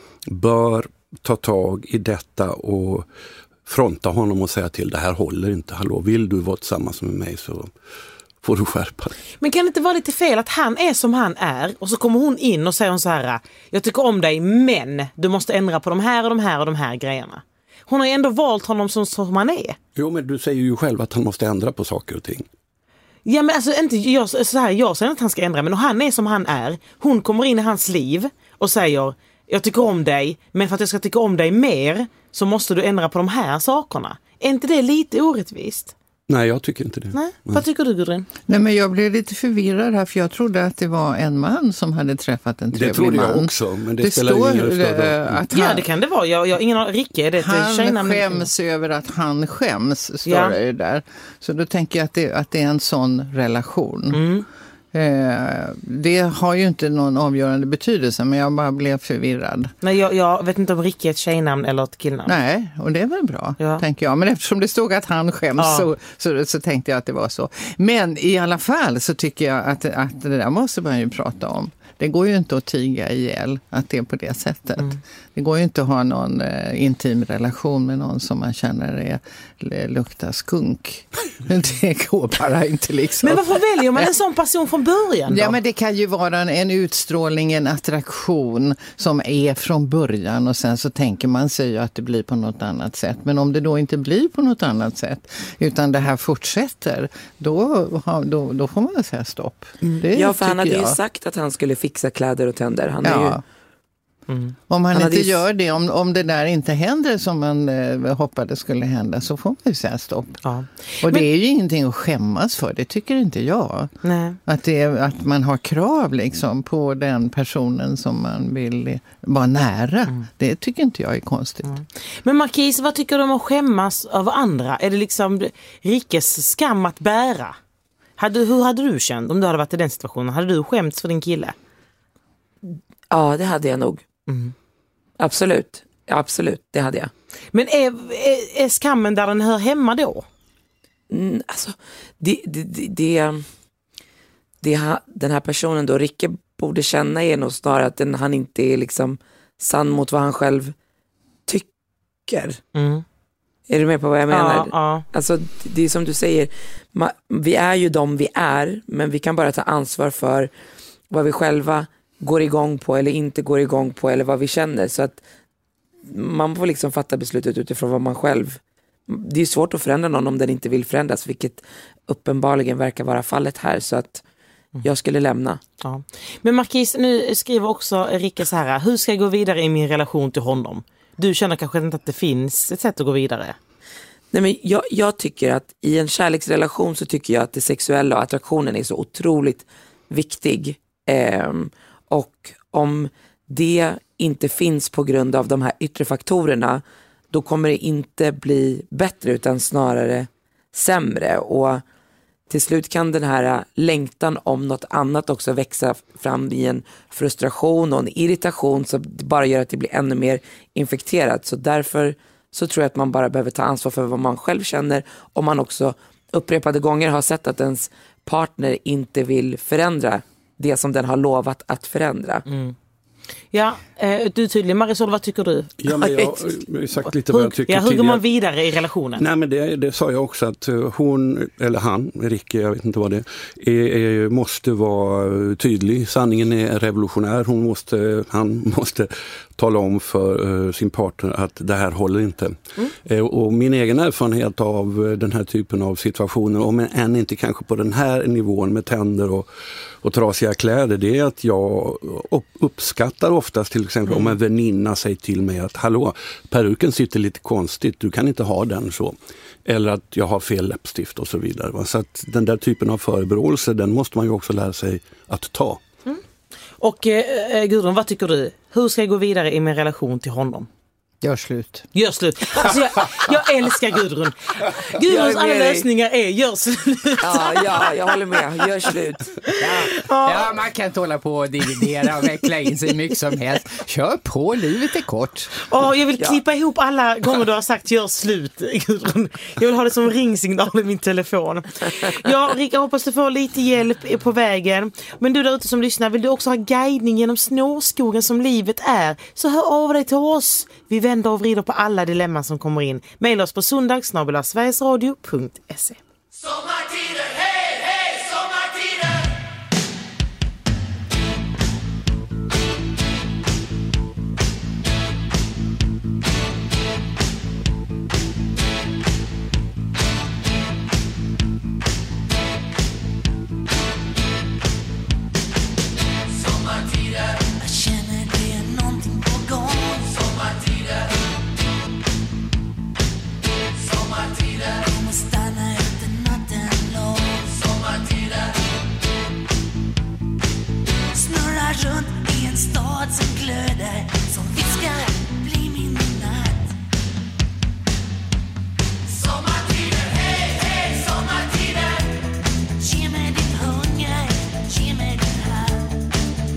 bör ta tag i detta och fronta honom och säga till, det här håller inte. Hallå, vill du vara tillsammans med mig så får du skärpa dig. Men kan det inte vara lite fel att han är som han är och så kommer hon in och säger hon så här: jag tycker om dig, men du måste ändra på de här och de här och de här grejerna. Hon har ju ändå valt honom som, som han är. Jo, men du säger ju själv att han måste ändra på saker och ting. Ja, men alltså inte jag, så här, jag säger inte att han ska ändra, men han är som han är. Hon kommer in i hans liv och säger, jag tycker om dig, men för att jag ska tycka om dig mer så måste du ändra på de här sakerna. Är inte det lite orättvist? Nej, jag tycker inte det. Nej. Nej. Vad tycker du, Gudrun? Nej, men jag blev lite förvirrad här, för jag trodde att det var en man som hade träffat en trevlig man. Det trodde jag också, men det, det spelar står, ingen större roll. Att han, ja, det kan det vara. Jag, jag, ingen Ricke, är det han tjejnamn? skäms över att han skäms, står ja. det där. Så då tänker jag att det, att det är en sån relation. Mm. Eh, det har ju inte någon avgörande betydelse, men jag bara blev förvirrad. Nej, jag, jag vet inte om Ricke är ett tjejnamn eller ett killnamn. Nej, och det är väl bra, ja. tänker jag. Men eftersom det stod att han skäms ja. så, så, så tänkte jag att det var så. Men i alla fall så tycker jag att, att det där måste man ju prata om. Det går ju inte att tiga ihjäl att det är på det sättet. Mm. Det går ju inte att ha någon eh, intim relation med någon som man känner är, är, luktar skunk. Det går bara inte liksom. Men varför väljer man en sån person från början då? Ja, men det kan ju vara en, en utstrålning, en attraktion som är från början, och sen så tänker man sig ju att det blir på något annat sätt. Men om det då inte blir på något annat sätt utan det här fortsätter, då, då, då får man säga stopp. Mm. Det ja, för han hade jag. ju sagt att han skulle fixa kläder och tänder. Han ja. är ju... Mm. Om han, han inte ju... gör det, om, om det där inte händer som man eh, hoppades skulle hända, så får man ju säga stopp. Ja. Och Men... det är ju ingenting att skämmas för, det tycker inte jag. Nej. Att, det är, att man har krav liksom på den personen som man vill vara nära. Mm. Det tycker inte jag är konstigt. Mm. Men Marquis, vad tycker du om att skämmas av andra? Är det liksom Rickes skam att bära? Hade, hur hade du känt om du hade varit i den situationen? Hade du skämts för din kille? Ja, det hade jag nog. Mm. Absolut. Absolut, det hade jag. Men är, är, är skammen där den hör hemma då? Mm, alltså, det, det, det, det, det, den här personen då, Ricke, borde känna är nog snarare att den, han inte är liksom sann mot vad han själv tycker. Mm. Är du med på vad jag menar? Ja, ja. Alltså, det är som du säger, ma, vi är ju de vi är, men vi kan bara ta ansvar för vad vi själva går igång på eller inte går igång på, eller vad vi känner. Så att man får liksom fatta beslutet utifrån vad man själv... Det är svårt att förändra någon om den inte vill förändras, vilket uppenbarligen verkar vara fallet här. Så att jag skulle lämna. Ja. Men Marquis, nu skriver också Ricke så här: hur ska jag gå vidare i min relation till honom? Du känner kanske inte att det finns ett sätt att gå vidare? Nej, men jag, jag tycker att i en kärleksrelation så tycker jag att det sexuella och attraktionen är så otroligt viktig. Ehm, och om det inte finns på grund av de här yttre faktorerna, då kommer det inte bli bättre utan snarare sämre. Och till slut kan den här längtan om något annat också växa fram i en frustration och en irritation som bara gör att det blir ännu mer infekterat. Så därför så tror jag att man bara behöver ta ansvar för vad man själv känner, om man också upprepade gånger har sett att ens partner inte vill förändra det som den har lovat att förändra. Mm. Ja, eh, du tydligen. Marisol, vad tycker du? Ja, men jag har sagt lite vad jag tycker ja, hur går tidigare. man vidare i relationen? Nej, men det, det sa jag också att hon, eller han, Rikke, jag vet inte vad det är, är, måste vara tydlig. Sanningen är revolutionär. Hon måste, han måste tala om för uh, sin partner att det här håller inte. Mm. Uh, och min egen erfarenhet av uh, den här typen av situationer, om än inte kanske på den här nivån med tänder och, och trasiga kläder, det är att jag upp, uppskattar oftast till exempel mm. om en väninna säger till mig att hallå, peruken sitter lite konstigt, du kan inte ha den så. Eller att jag har fel läppstift och så vidare. Va? Så att den där typen av förebråelse, den måste man ju också lära sig att ta. Mm. Och eh, Gudrun, vad tycker du? Hur ska jag gå vidare i min relation till honom? Gör slut. Gör slut. Alltså jag, jag älskar Gudrun. Gudruns alla lösningar är gör slut. Ja, ja, jag håller med. Gör slut. Ja, ja, man kan inte hålla på och dividera och veckla in sig mycket som helst. Kör på, livet är kort. Oh, jag vill ja. klippa ihop alla gånger du har sagt gör slut, Gudrun. Jag vill ha det som ringsignal i min telefon. Ja, Rika, hoppas du får lite hjälp på vägen. Men du där ute som lyssnar, vill du också ha guidning genom snårskogen som livet är? Så hör av dig till oss. Vi vänder och vrider på alla dilemman som kommer in. Maila oss på sundags snabel-a sverigesradio punkt se. Sommartider, hej, hej, sommartider! Sommartider, jag känner det är någonting på gång. Sommartider, sommartider, kommer stanna efter natten lång. Sommartider, snurrar runt i en stad som glöder, som viskar bli min natt. Sommartider, hej, hej, sommartider. Ge mig din hunger, ge mig din hand.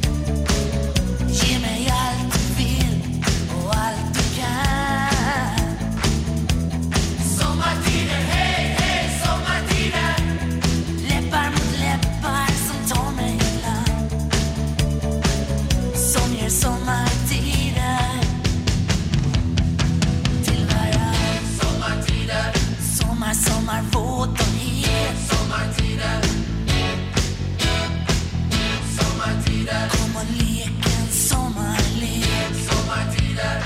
Ge mig allt du vill och allt du kan. Sommartider, hej, hej, sommartider. Läppar mot läppar som tar mig i land. Som ger sommartider till varann. Sommartider, sommar, sommar, våt och het. Sommartider, sommartider. Kom och lek en sommarlek. Sommartider,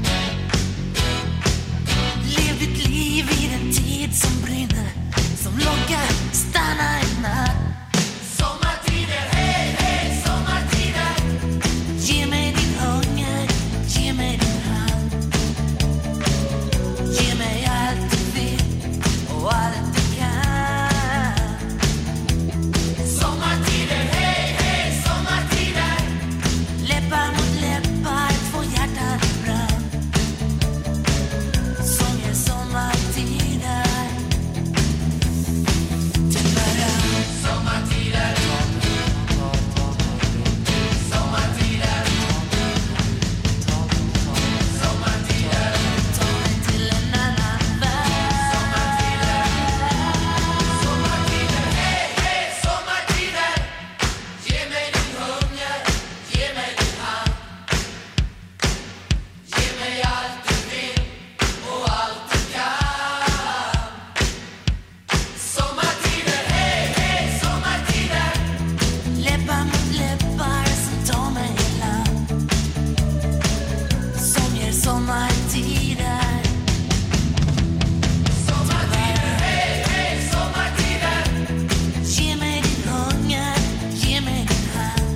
lev ditt liv i den tid som brinner, som lockar, stanna en natt. Sommartider, hej, hej, sommartider. Ge mig din hunger, ge mig din hand. Ge mig allt du vill och allt du kan. Sommartider, hej, hej, sommartider. Läppar mot läppar, två hjärtan i brand. Som ger sommartider till varann. Sommartider, sommartider, sommartider. Ta mig till en annan värld. Sommartider, sommartider, hej, hej, sommartider. Ge mig din hunger, ge mig din hand. Ge mig allt du vill och allt du kan. Sommartider, hej, hej, sommartider. Läppar mot läppar som tar mig i land. Som ger sommartider. Sommartider, hej, hej, sommartider. Ge mig din hunger, ge mig din hand.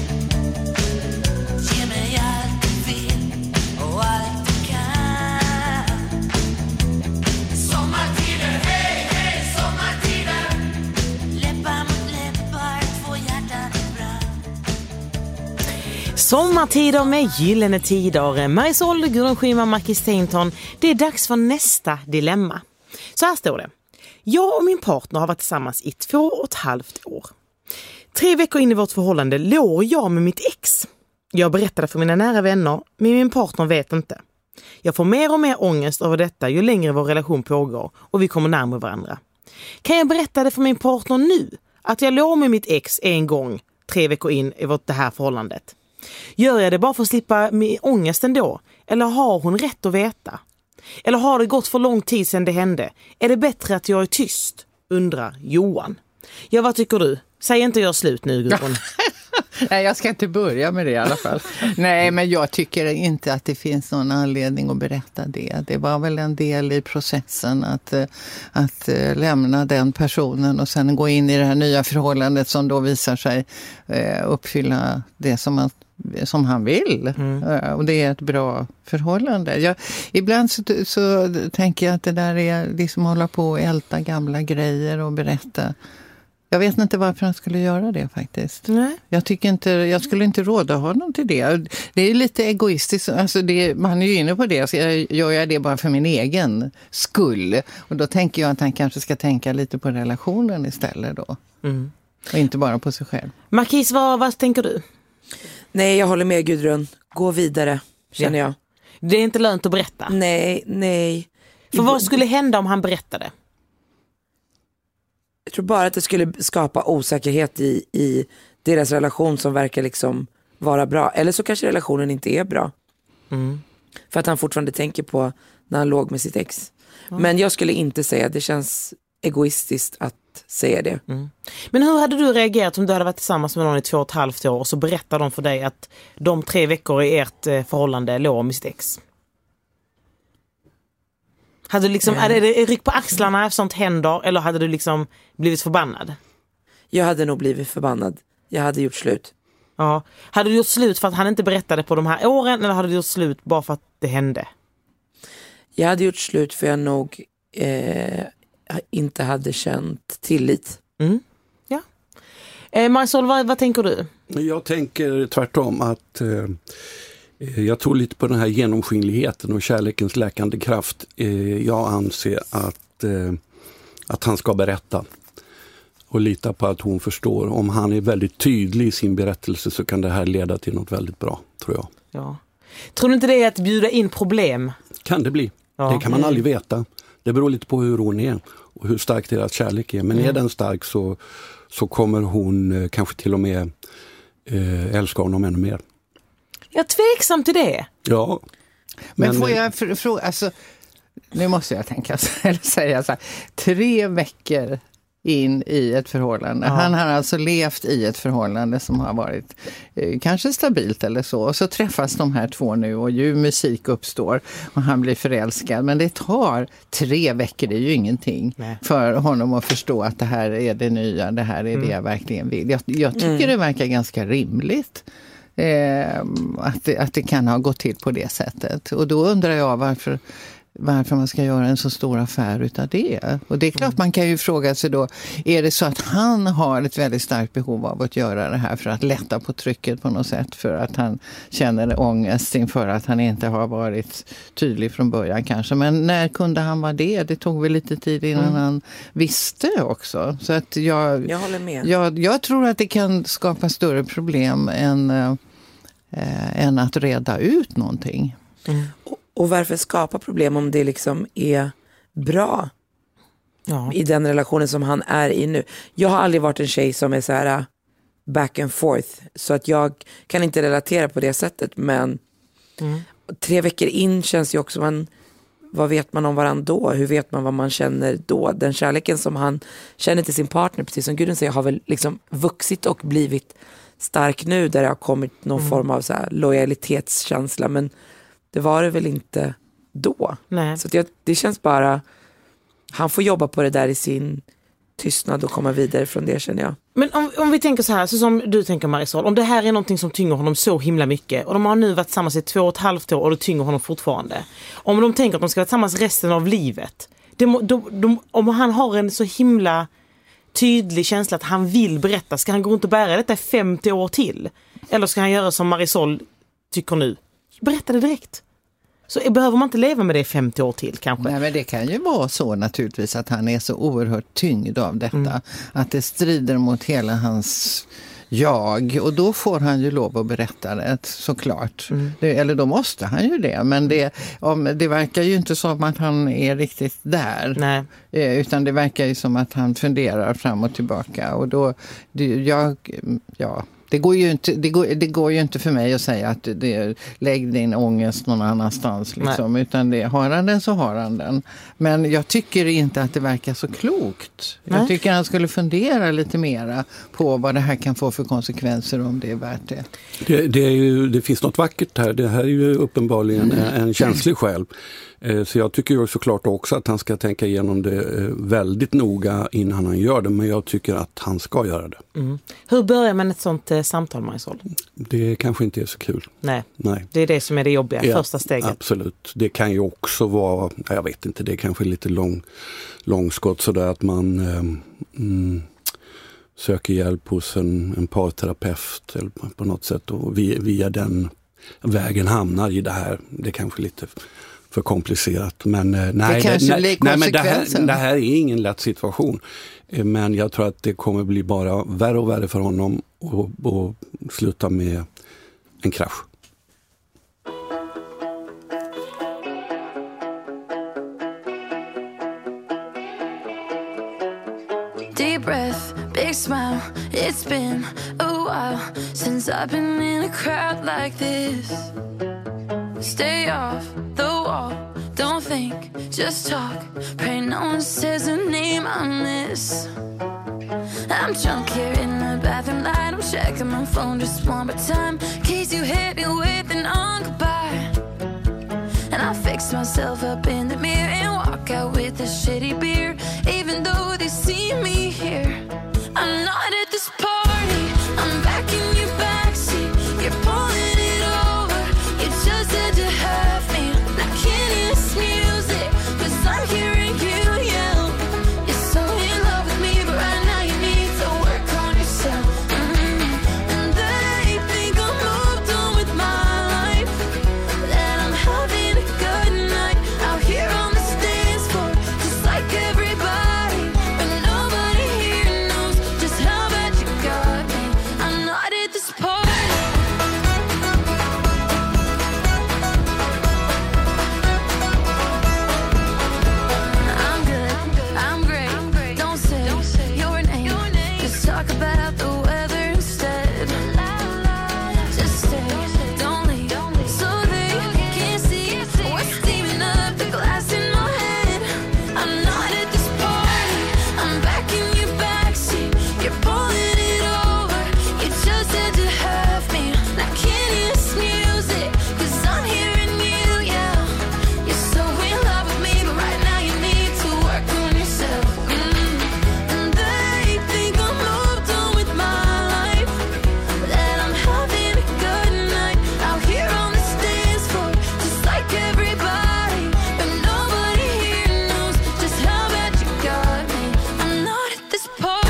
Ge mig allt du vill och allt du kan. Sommartider, hej, hej, sommartider. Läppar mot läppar, två hjärtan i brand. Sommartider med gyllene tider. Marisol, Gudrun Schyman, Mackie Stainton. Det är dags för nästa dilemma. Så här står det. Jag och min partner har varit tillsammans i två och ett halvt år. Tre veckor in i vårt förhållande låg jag med mitt ex. Jag berättade för mina nära vänner, men min partner vet inte. Jag får mer och mer ångest över detta ju längre vår relation pågår och vi kommer närmare varandra. Kan jag berätta det för min partner nu? att jag låg med mitt ex en gång tre veckor in i det här förhållandet. Gör jag det bara för att slippa med ångesten då? Eller har hon rätt att veta? Eller har det gått för lång tid sedan det hände? Är det bättre att jag är tyst? Undrar Johan. Ja, vad tycker du? Säg inte jag slut nu, Gudrun. Nej, jag ska inte börja med det i alla fall. Nej, men jag tycker inte att det finns någon anledning att berätta det. Det var väl en del i processen att, att lämna den personen och sen gå in i det här nya förhållandet som då visar sig uppfylla det som man som han vill. Mm. Och det är ett bra förhållande. Jag, ibland så, så tänker jag att det där är liksom hålla på och älta gamla grejer och berätta. Jag vet inte varför han skulle göra det faktiskt. Nej. Jag tycker inte, jag skulle inte råda honom till det. Det är lite egoistiskt. Alltså det, man är ju inne på det. Så jag gör jag det bara för min egen skull. Och då tänker jag att han kanske ska tänka lite på relationen istället då. Mm. Och inte bara på sig själv. Marquis, vad, vad tänker du? Nej, jag håller med Gudrun. Gå vidare, känner jag. Det är inte lönt att berätta. Nej, nej. För vad skulle hända om han berättade? Jag tror bara att det skulle skapa osäkerhet i, i deras relation som verkar liksom vara bra. Eller så kanske relationen inte är bra. Mm. För att han fortfarande tänker på när han låg med sitt ex. Mm. Men jag skulle inte säga att det känns egoistiskt att säga det. Mm. Men hur hade du reagerat om du hade varit tillsammans med någon i två och ett halvt år och så berättar de för dig att de tre veckor i ert förhållande låg med sitt ex? Hade du liksom, mm. är det ryck på axlarna efter sånt händer eller hade du liksom blivit förbannad? Jag hade nog blivit förbannad. Jag hade gjort slut. Ja. Hade du gjort slut för att han inte berättade på de här åren eller hade du gjort slut bara för att det hände? Jag hade gjort slut för jag nog eh, inte hade känt tillit. Mm. Ja. Eh, Marisol, vad, vad tänker du? Jag tänker tvärtom att eh, jag tror lite på den här genomskinligheten och kärlekens läkande kraft. Eh, jag anser att, eh, att han ska berätta och lita på att hon förstår. Om han är väldigt tydlig i sin berättelse så kan det här leda till något väldigt bra, tror jag. Ja. Tror du inte det är att bjuda in problem? Kan det bli. Ja. Det kan man aldrig veta. Det beror lite på hur hon är och hur stark deras kärlek är. Men mm. är den stark så, så kommer hon eh, kanske till och med eh, älska honom ännu mer. Jag är tveksam till det. Ja. Men, men får jag fråga, alltså, nu måste jag tänka eller säga så här, tre veckor in i ett förhållande. Ja. Han har alltså levt i ett förhållande som har varit eh, kanske stabilt eller så. Och så träffas de här två nu och ju musik uppstår och han blir förälskad. Men det tar tre veckor, det är ju ingenting. Nej. För honom att förstå att det här är det nya, det här är mm. det jag verkligen vill. Jag, jag tycker mm. det verkar ganska rimligt. Eh, att, det, att det kan ha gått till på det sättet. Och då undrar jag varför, varför man ska göra en så stor affär utav det. Och det är klart man kan ju fråga sig då, är det så att han har ett väldigt starkt behov av att göra det här för att lätta på trycket på något sätt, för att han känner ångest inför att han inte har varit tydlig från början kanske. Men när kunde han vara det? Det tog väl lite tid innan mm. han visste också. Så att jag, jag håller med. Jag, jag tror att det kan skapa större problem än, äh, än att reda ut någonting. Mm. Och, och varför skapa problem om det liksom är bra ja. i den relationen som han är i nu? Jag har aldrig varit en tjej som är så här back and forth, så att jag kan inte relatera på det sättet, men mm. tre veckor in känns ju också, man, vad vet man om varandra då? Hur vet man vad man känner då? Den kärleken som han känner till sin partner, precis som Gudrun säger, har väl liksom vuxit och blivit stark nu, där det har kommit någon mm. form av så här lojalitetskänsla, men det var det väl inte då. Nej. Så att jag, det känns bara, han får jobba på det där i sin tystnad och komma vidare från det, känner jag. Men om, om vi tänker så här, så som du tänker Marisol, om det här är någonting som tynger honom så himla mycket och de har nu varit tillsammans i två och ett halvt år och det tynger honom fortfarande. Om de tänker att de ska vara tillsammans resten av livet, det, de, de, om han har en så himla tydlig känsla att han vill berätta, ska han gå runt och bära detta i femtio år till? Eller ska han göra som Marisol tycker nu? Berätta det direkt. Så behöver man inte leva med det i femtio år till kanske? Nej, men det kan ju vara så naturligtvis att han är så oerhört tyngd av detta. Mm. Att det strider mot hela hans jag. Och då får han ju lov att berätta det, såklart. Mm. Det, eller då måste han ju det. Men det, om, det verkar ju inte som att han är riktigt där. Nej. Eh, utan det verkar ju som att han funderar fram och tillbaka. Och då, det, jag, ja... Det går, ju inte, det, går, det går ju inte för mig att säga att det, lägg din ångest någon annanstans. Liksom, utan det, har han den så har han den. Men jag tycker inte att det verkar så klokt. Nej. Jag tycker han skulle fundera lite mera på vad det här kan få för konsekvenser om det är värt det. Det, det, är ju, det finns något vackert här. Det här är ju uppenbarligen en, en känslig själ. Så jag tycker ju såklart också att han ska tänka igenom det väldigt noga innan han gör det. Men jag tycker att han ska göra det. Mm. Hur börjar man ett sånt eh, samtal, Marisol? Det kanske inte är så kul. Nej. Nej, det är det som är det jobbiga, ja, första steget. Absolut. Det kan ju också vara, jag vet inte, det är kanske lite lång, långskott sådär att man eh, mm, söker hjälp hos en, en parterapeut eller på, på något sätt. Och via, via den vägen hamnar i det här. Det är kanske lite... för komplicerat. Men, nej, det kanske nej, blir nej, men det här, det här är ingen lätt situation. Men jag tror att det kommer bli bara värre och värre för honom och, och sluta med en krasch. Deep breath, big smile. It's been a while since I've been in a crowd like this. Stay off the wall, don't think, just talk. Pray no one says a name I miss. I'm drunk here in the bathroom light. I'm checking my phone just one more time, in case you hit me with an on goodbye. And I fix myself up in the mirror and walk out with a shitty beer. Even though they see me here, I'm not at this party. I'm back in your backseat. You're pulling it over. You just said to have me. I can't hear this music, 'cause I'm hearing you yell. You're so in love with me, but right now you need to work on yourself. Mm-hmm. And they think I'm moved on with my life, that I'm having a good night out here on the dance floor, just like everybody. But nobody here knows just how bad you got me. I'm not at this party. I'm good, I'm great. Don't say your name, just talk about the weather instead. Just stay, don't leave, so they can't see what's steaming up the glass in my head. I'm not at this party. I'm back in your backseat. You're pulling it over. You just said to have me. I can't hear this music, 'cause I'm hearing you, yeah. You're so in love with me, but right now you need to work on yourself. Mm. And they think I'm moved on with my life, that I'm having a good night out here on the dance floor, just like everybody. But nobody here knows just how bad you got me. I'm not at this party.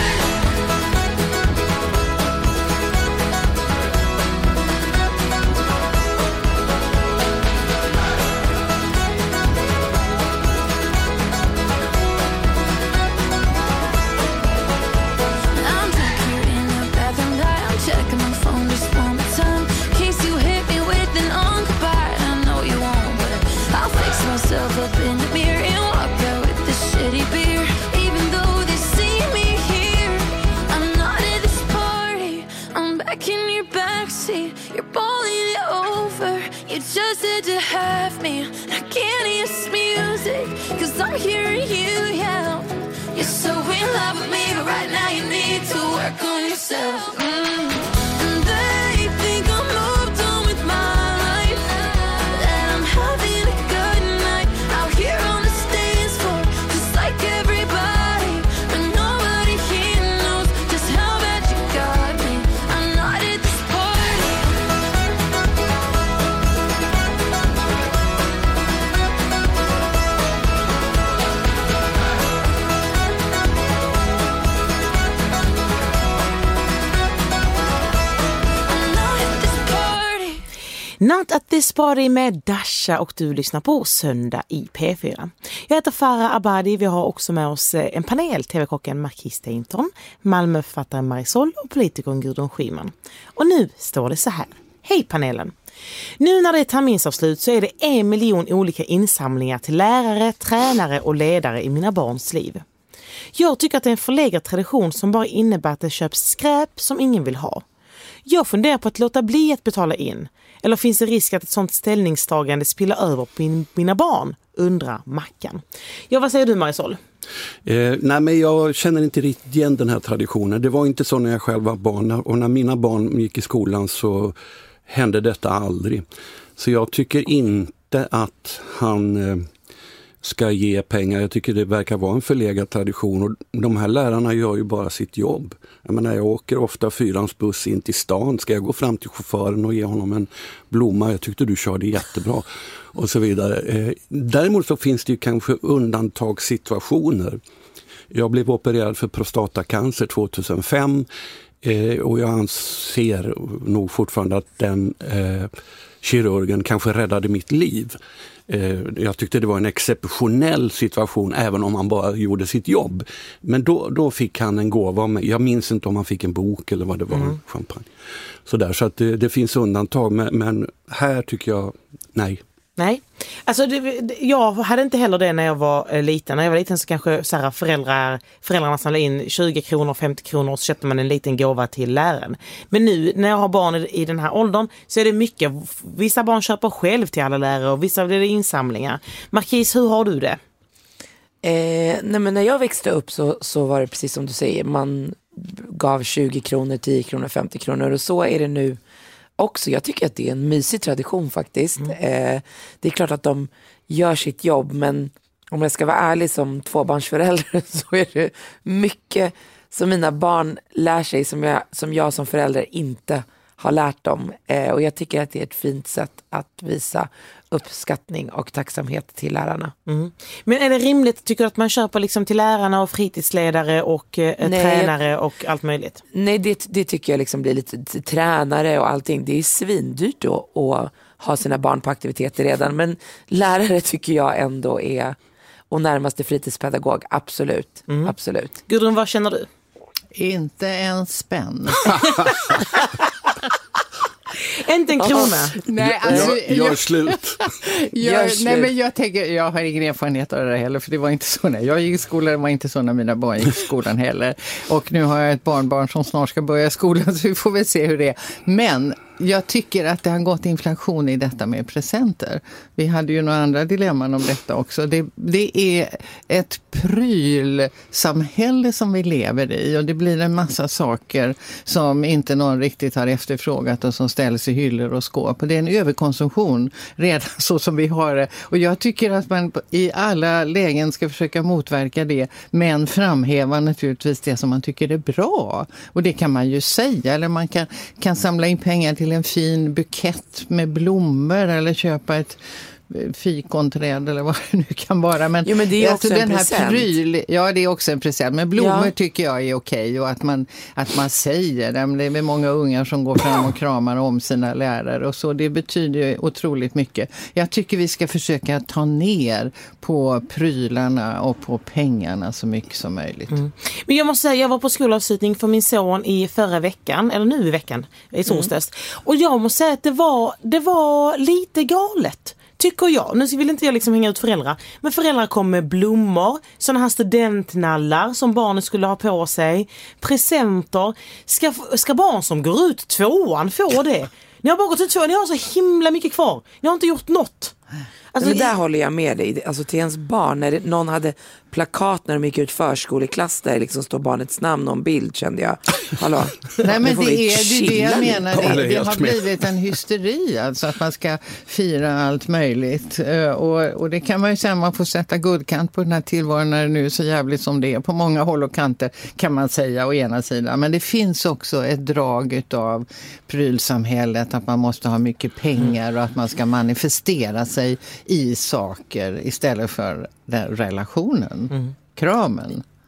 I'm drunk here in the bathroom light. I'm checking my phone just one more time, in case you hit me with an on goodbye. I know you won't, but I'll fix myself up in the mirror and walk out with this shitty beer. Even though they see me here, I'm not at this party. I'm back in your backseat. You're balling it over. You just said to have me. I can't hear this music, 'cause I'm hearing you yell. You're so in love with me, but right now you need to work on yourself. Mm. And they think I'm moved on with my life, that I'm having a good night out here on the dance floor, just like everybody. But nobody here knows just how bad you got me. I'm not at this party. I'm Not at this party med Dasha och du lyssnar på Söndag i P fyra. Jag heter Farah Abadi, vi har också med oss en panel, tv-kocken Marquis Tainton, Malmöförfattaren Marisol och politikern Gudrun Schyman. Och nu står det så här. Hej panelen! Nu när det är terminsavslut så är det en miljon olika insamlingar till lärare, tränare och ledare i mina barns liv. Jag tycker att det är en förlegad tradition som bara innebär att det köps skräp som ingen vill ha. Jag funderar på att låta bli att betala in. Eller finns det risk att ett sånt ställningstagande spiller över på min, mina barn? Undrar Mackan. Ja, vad säger du Marisol? Eh, nej men jag känner inte riktigt igen den här traditionen. Det var inte så när jag själv var barn. Och när mina barn gick i skolan så hände detta aldrig. Så jag tycker inte att han eh, ska ge pengar. Jag tycker det verkar vara en förlegad tradition. Och de här lärarna gör ju bara sitt jobb. Jag menar, jag åker ofta fyrans buss in till stan. Ska jag gå fram till chauffören och ge honom en blomma? Jag tyckte du körde jättebra. Och så vidare. Eh, däremot så finns det ju kanske undantagssituationer. Jag blev opererad för prostatacancer tjugohundrafem. Eh, och jag anser nog fortfarande att den eh, kirurgen kanske räddade mitt liv. Eh, jag tyckte det var en exceptionell situation även om han bara gjorde sitt jobb. Men då, då fick han en gåva av mig. Jag minns inte om han fick en bok eller vad det var. Mm. Champagne. Så, där, så att det, det finns undantag. Men, men här tycker jag nej. Nej, alltså det, jag hade inte heller det när jag var liten. När jag var liten så kanske så här, föräldrar, föräldrarna samlade in tjugo kronor, femtio kronor och så köpte man en liten gåva till läraren. Men nu när jag har barn i, i den här åldern så är det mycket, vissa barn köper själv till alla lärare och vissa blir det insamlingar. Marquis, hur har du det? Eh, nej men när jag växte upp så, så var det precis som du säger, man gav tjugo kronor, tio kronor, femtio kronor och så är det nu också. Jag tycker att det är en mysig tradition faktiskt. Mm. Eh, det är klart att de gör sitt jobb, men om jag ska vara ärlig som tvåbarnsförälder så är det mycket som mina barn lär sig som jag som, jag som förälder inte har lärt dem. Eh, och jag tycker att det är ett fint sätt att visa uppskattning och tacksamhet till lärarna. Mm. Men är det rimligt, tycker du att man köper liksom till lärarna och fritidsledare och eh, nej, tränare och allt möjligt? Nej, det, det tycker jag liksom blir lite tränare och allting. Det är svindyrt då att ha sina barn på aktiviteter redan. Men lärare tycker jag ändå är, och närmaste fritidspedagog, absolut. Mm. Absolut. Gudrun, vad känner du? Inte en spänn. Inte en krona. Nej, alltså, jag, jag är slut. jag, jag, slut. Nej, men jag, tänker, jag har ingen erfarenhet av det heller, för det var inte så när jag gick i skolan, det var inte så när mina barn gick i skolan heller. Och nu har jag ett barnbarn som snart ska börja skolan, så vi får väl se hur det är. Men jag tycker att det har gått inflation i detta med presenter. Vi hade ju några andra dilemman om detta också. Det, det är ett prylsamhälle som vi lever i, och det blir en massa saker som inte någon riktigt har efterfrågat och som ställs i hyllor och skåp. Och det är en överkonsumtion redan så som vi har det. Och jag tycker att man i alla lägen ska försöka motverka det, men framhäva naturligtvis det som man tycker är bra. Och det kan man ju säga, eller man kan, kan samla in pengar till en fin bukett med blommor eller köpa ett fikonträd eller vad det nu kan vara. Men, jo, men det är alltså också den en här present. Pryl, ja, det är också en present. Men blommor ja. tycker jag är okej, och att man, att man säger det. Det är många ungar som går fram och kramar om sina lärare och så. Det betyder ju otroligt mycket. Jag tycker vi ska försöka ta ner på prylarna och på pengarna så mycket som möjligt. Mm. Men jag måste säga, jag var på skolavslutning för min son i förra veckan, eller nu i veckan, i torsdags. Mm. Och jag måste säga att det var, det var lite galet. Tycker jag. Nu vill inte jag liksom hänga ut föräldrar. Men föräldrar kom med blommor. Sådana här studentnallar som barnen skulle ha på sig. Presenter. Ska, ska barn som går ut tvåan få det? Ni har bara gått ut tvåan. Ni har så himla mycket kvar. Ni har inte gjort något. Alltså, men där det... håller jag med dig. Alltså till ens barn. När det, någon hade plakat när de gick ut förskoleklass där liksom står barnets namn och en bild, kände jag. Hallå. Nej, men det är det, det jag menar. Det, det har blivit en hysteri, alltså att man ska fira allt möjligt. Och, och det kan man ju säga, man får sätta guldkant på den här tillvaron när det nu är så jävligt som det är. På många håll och kanter kan man säga å ena sidan. Men det finns också ett drag av prylsamhället, att man måste ha mycket pengar och att man ska manifestera sig i saker istället för den relationen. Mm. Kramen.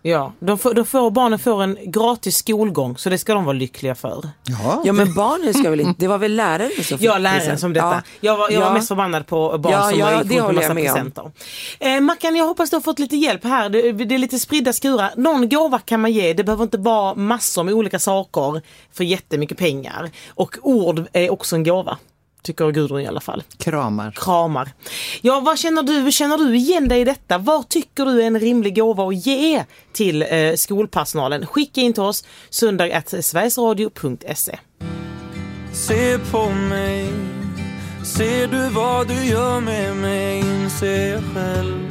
Ja, de får, de får, barnen får en gratis skolgång, så det ska de vara lyckliga för. Ja, ja men barnen ska väl inte, det var väl läraren som fick Ja, läraren som detta. Ja. Jag var, jag ja. var mest förbannad på barn ja, som ja, var det håller jag med om. Eh, Mackan, jag hoppas du har fått lite hjälp här. Det, det är lite spridda skurar. Någon gåva kan man ge. Det behöver inte vara massor med olika saker för jättemycket pengar. Och ord är också en gåva. Tycker Gudrun i alla fall. Kramar. Kramar. Ja, vad känner du? Känner du igen dig i detta? Vad tycker du är en rimlig gåva att ge till eh, skolpersonalen? Skicka in till oss söndag at sverigesradio punkt se. Se på mig, ser du vad du gör med mig, inse själv.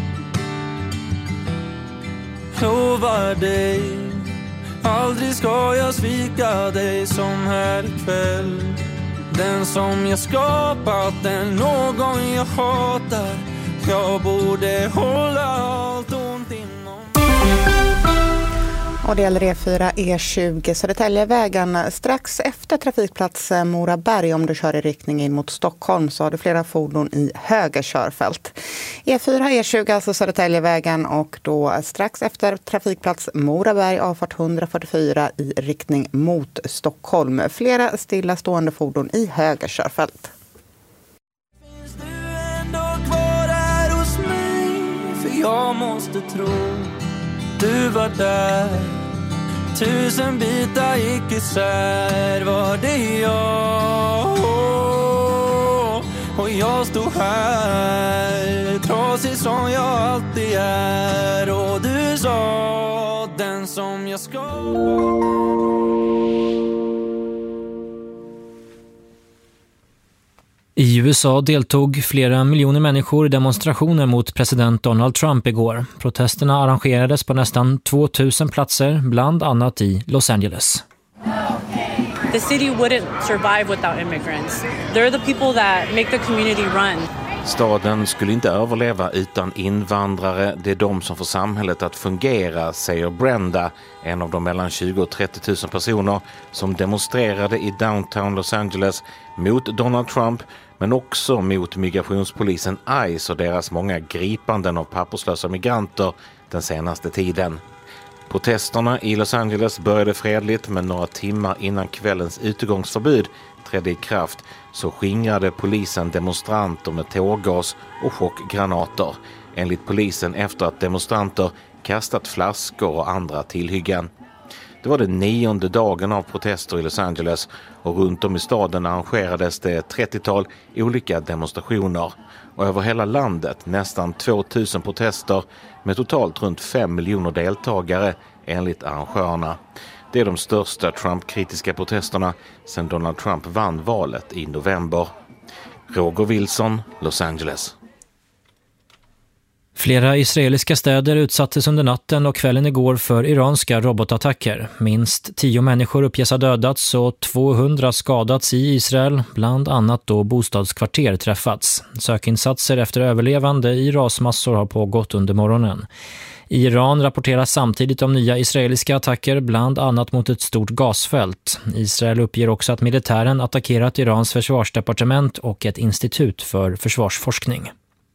Lovar dig, aldrig ska jag svika dig som här ikväll. Den som jag skapat, den någon jag hatar. Jag borde hålla allt ont inom. Och det gäller E fyra E tjugo Södertäljevägen. Strax efter trafikplats Moraberg, om du kör i riktning in mot Stockholm, så har du flera fordon i höger körfält. E fyra E tjugo, alltså Södertäljevägen, och då strax efter trafikplats Moraberg, avfart ett fyrtiofyra i riktning mot Stockholm. Flera stillastående fordon i höger körfält. Finns du ändå kvar här hos mig? För jag måste tro du var där. Tusen bitar gick isär, var det jag. Och jag stod här, trasig som jag alltid är. Och du sa, den som jag ska. I U S A deltog flera miljoner människor i demonstrationer mot president Donald Trump igår. Protesterna arrangerades på nästan tvåtusen platser, bland annat i Los Angeles. The city wouldn't survive without immigrants. They're the people that make the community run. Staden skulle inte överleva utan invandrare. Det är de som får samhället att fungera, säger Brenda, en av de mellan tjugo och trettio tusen personer som demonstrerade i downtown Los Angeles mot Donald Trump, men också mot migrationspolisen ICE och deras många gripanden av papperslösa migranter den senaste tiden. Protesterna i Los Angeles började fredligt, men några timmar innan kvällens utegångsförbud trädde i kraft så skingrade polisen demonstranter med tårgas och chockgranater, enligt polisen efter att demonstranter kastat flaskor och andra tillhyggen. Det var den nionde dagen av protester i Los Angeles och runt om i staden arrangerades det trettiotal olika demonstrationer. Och över hela landet nästan tvåtusen protester med totalt runt fem miljoner deltagare enligt arrangörerna. Det är de största Trump-kritiska protesterna sedan Donald Trump vann valet i november. Roger Wilson, Los Angeles. Flera israeliska städer utsattes under natten och kvällen igår för iranska robotattacker. Minst tio människor uppges ha dödats och tvåhundra skadats i Israel, bland annat då bostadskvarter träffats. Sökinsatser efter överlevande i rasmassor har pågått under morgonen. Iran rapporterar samtidigt om nya israeliska attacker, bland annat mot ett stort gasfält. Israel uppger också att militären attackerat Irans försvarsdepartement och ett institut för försvarsforskning.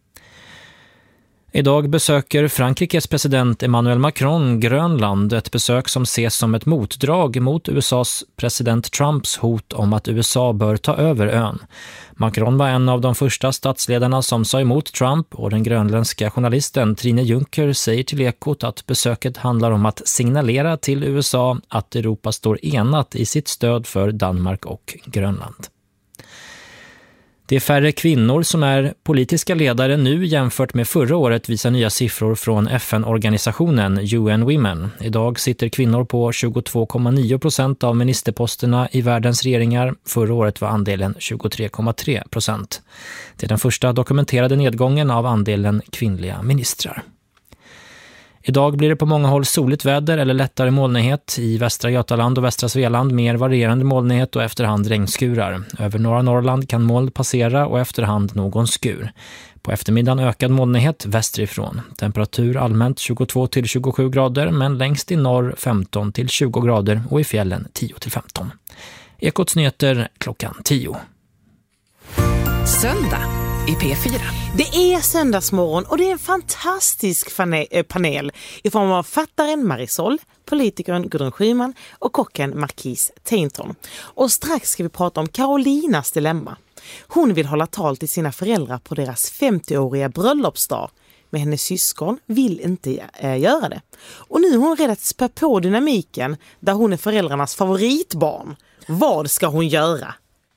Idag besöker Frankrikes president Emmanuel Macron Grönland, ett besök som ses som ett motdrag mot U S A:s president Trumps hot om att U S A bör ta över ön. Macron var en av de första statsledarna som sa emot Trump, och den grönländska journalisten Trine Juncker säger till Ekot att besöket handlar om att signalera till U S A att Europa står enat i sitt stöd för Danmark och Grönland. Det är färre kvinnor som är politiska ledare nu jämfört med förra året, visar nya siffror från F N-organisationen U N Women. Idag sitter kvinnor på tjugotvå komma nio procent av ministerposterna i världens regeringar. Förra året var andelen tjugotre komma tre procent. Det är den första dokumenterade nedgången av andelen kvinnliga ministrar. Idag blir det på många håll soligt väder eller lättare molnighet. I västra Götaland och västra Svealand mer varierande molnighet och efterhand regnskurar. Över norra Norrland kan moln passera och efterhand någon skur. På eftermiddagen ökad molnighet västerifrån. Temperatur allmänt tjugotvå till tjugosju grader, men längst i norr femton till tjugo grader och i fjällen tio till femton. Ekots nyheter klockan tio. Söndag i P fyra. Det är söndagsmorgon och det är en fantastisk fane- panel i form av fattaren Marisol, politikern Gudrun Schyman och kocken Marquis Tainton. Och strax ska vi prata om Carolinas dilemma. Hon vill hålla tal till sina föräldrar på deras femtioåriga bröllopsdag. Men hennes syskon vill inte äh, göra det. Och nu är hon rädd att spä på dynamiken där hon är föräldrarnas favoritbarn. Vad ska hon göra?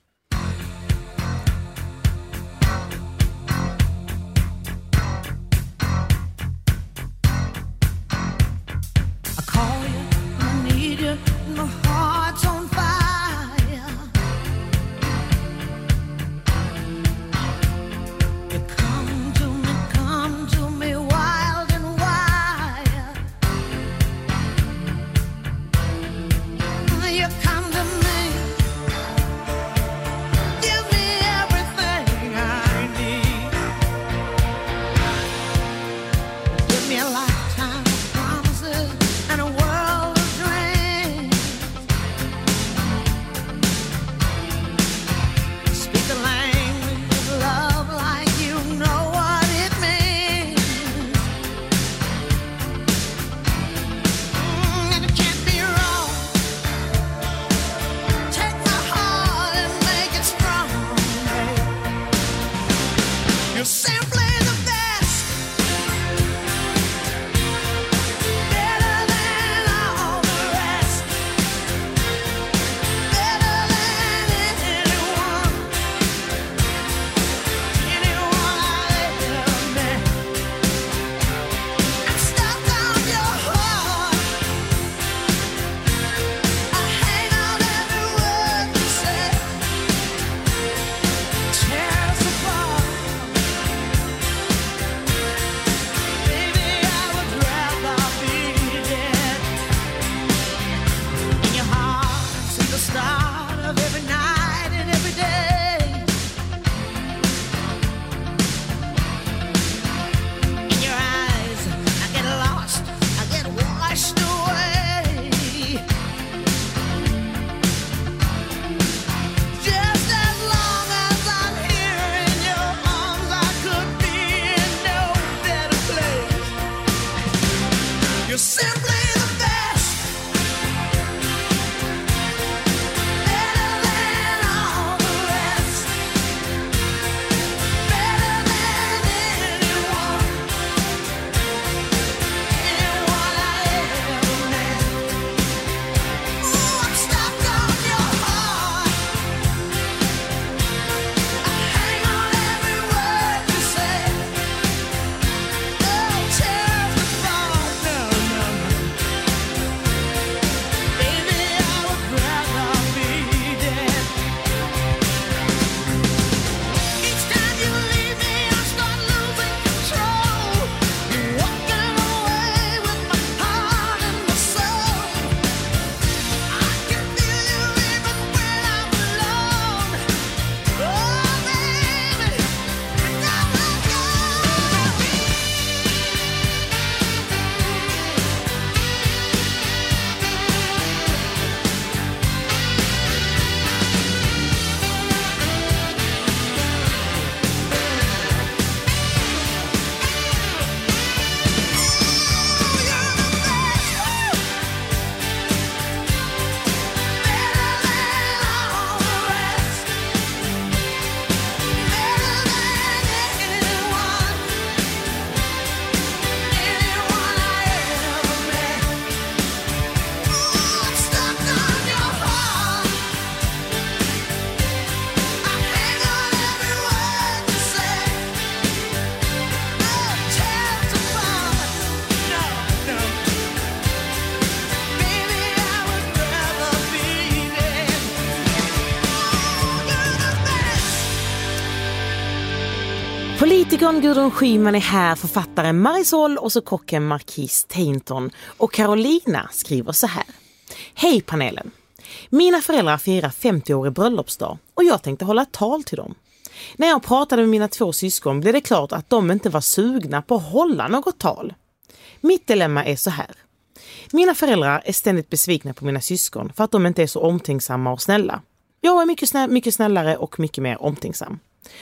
Politikern Gudrun Schyman är här, författaren Marisol och så kocken Marquis Tainton. Och Carolina skriver så här. Hej panelen! Mina föräldrar firar femtioårig bröllopsdag och jag tänkte hålla ett tal till dem. När jag pratade med mina två syskon blev det klart att de inte var sugna på att hålla något tal. Mitt dilemma är så här. Mina föräldrar är ständigt besvikna på mina syskon för att de inte är så omtänksamma och snälla. Jag är mycket, snä- mycket snällare och mycket mer omtänksam.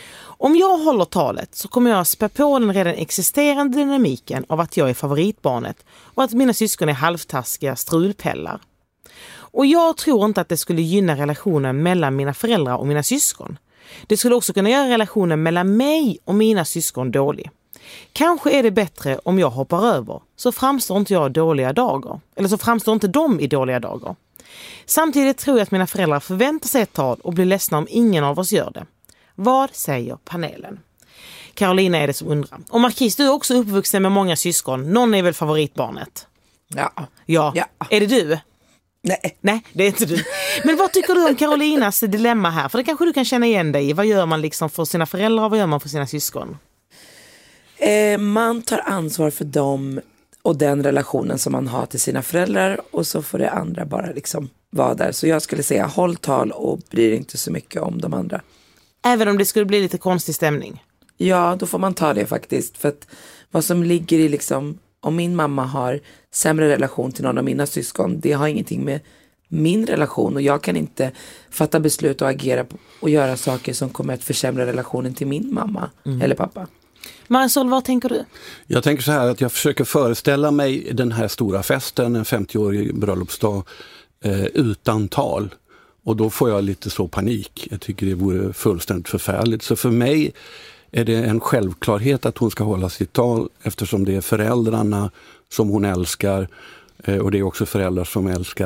Om jag håller talet så kommer jag spä på den redan existerande dynamiken av att jag är favoritbarnet och att mina syskon är halvtaskiga strulpellar. Och jag tror inte att det skulle gynna relationen mellan mina föräldrar och mina syskon. Det skulle också kunna göra relationen mellan mig och mina syskon dålig. Kanske är det bättre om jag hoppar över, så framstår inte jag dåliga dagar. Eller så framstår inte de i dåliga dagar. Samtidigt tror jag att mina föräldrar förväntar sig ett tag och blir ledsna om ingen av oss gör det. Vad säger panelen? Carolina är det som undrar. Och Marquis, du är också uppvuxen med många syskon. Någon är väl favoritbarnet? Ja. Ja. ja. Är det du? Nej. Nej, det är inte du. Men vad tycker du om Carolinas dilemma här? För det kanske du kan känna igen dig i. Vad gör man liksom för sina föräldrar och vad gör man för sina syskon? Eh, man tar ansvar för dem och den relationen som man har till sina föräldrar, och så får det andra bara liksom vara där. Så jag skulle säga håll tal och bryr inte så mycket om de andra. Även om det skulle bli lite konstig stämning? Ja, då får man ta det faktiskt. För att vad som ligger i liksom, om min mamma har sämre relation till någon av mina syskon, det har ingenting med min relation, och jag kan inte fatta beslut och agera och göra saker som kommer att försämra relationen till min mamma mm. eller pappa. Marisol, vad tänker du? Jag tänker så här att jag försöker föreställa mig den här stora festen, en femtioårig bröllopsdag, eh, utan tal. Och då får jag lite så panik. Jag tycker det vore fullständigt förfärligt. Så för mig är det en självklarhet att hon ska hålla sitt tal, eftersom det är föräldrarna som hon älskar. Och det är också föräldrar som älskar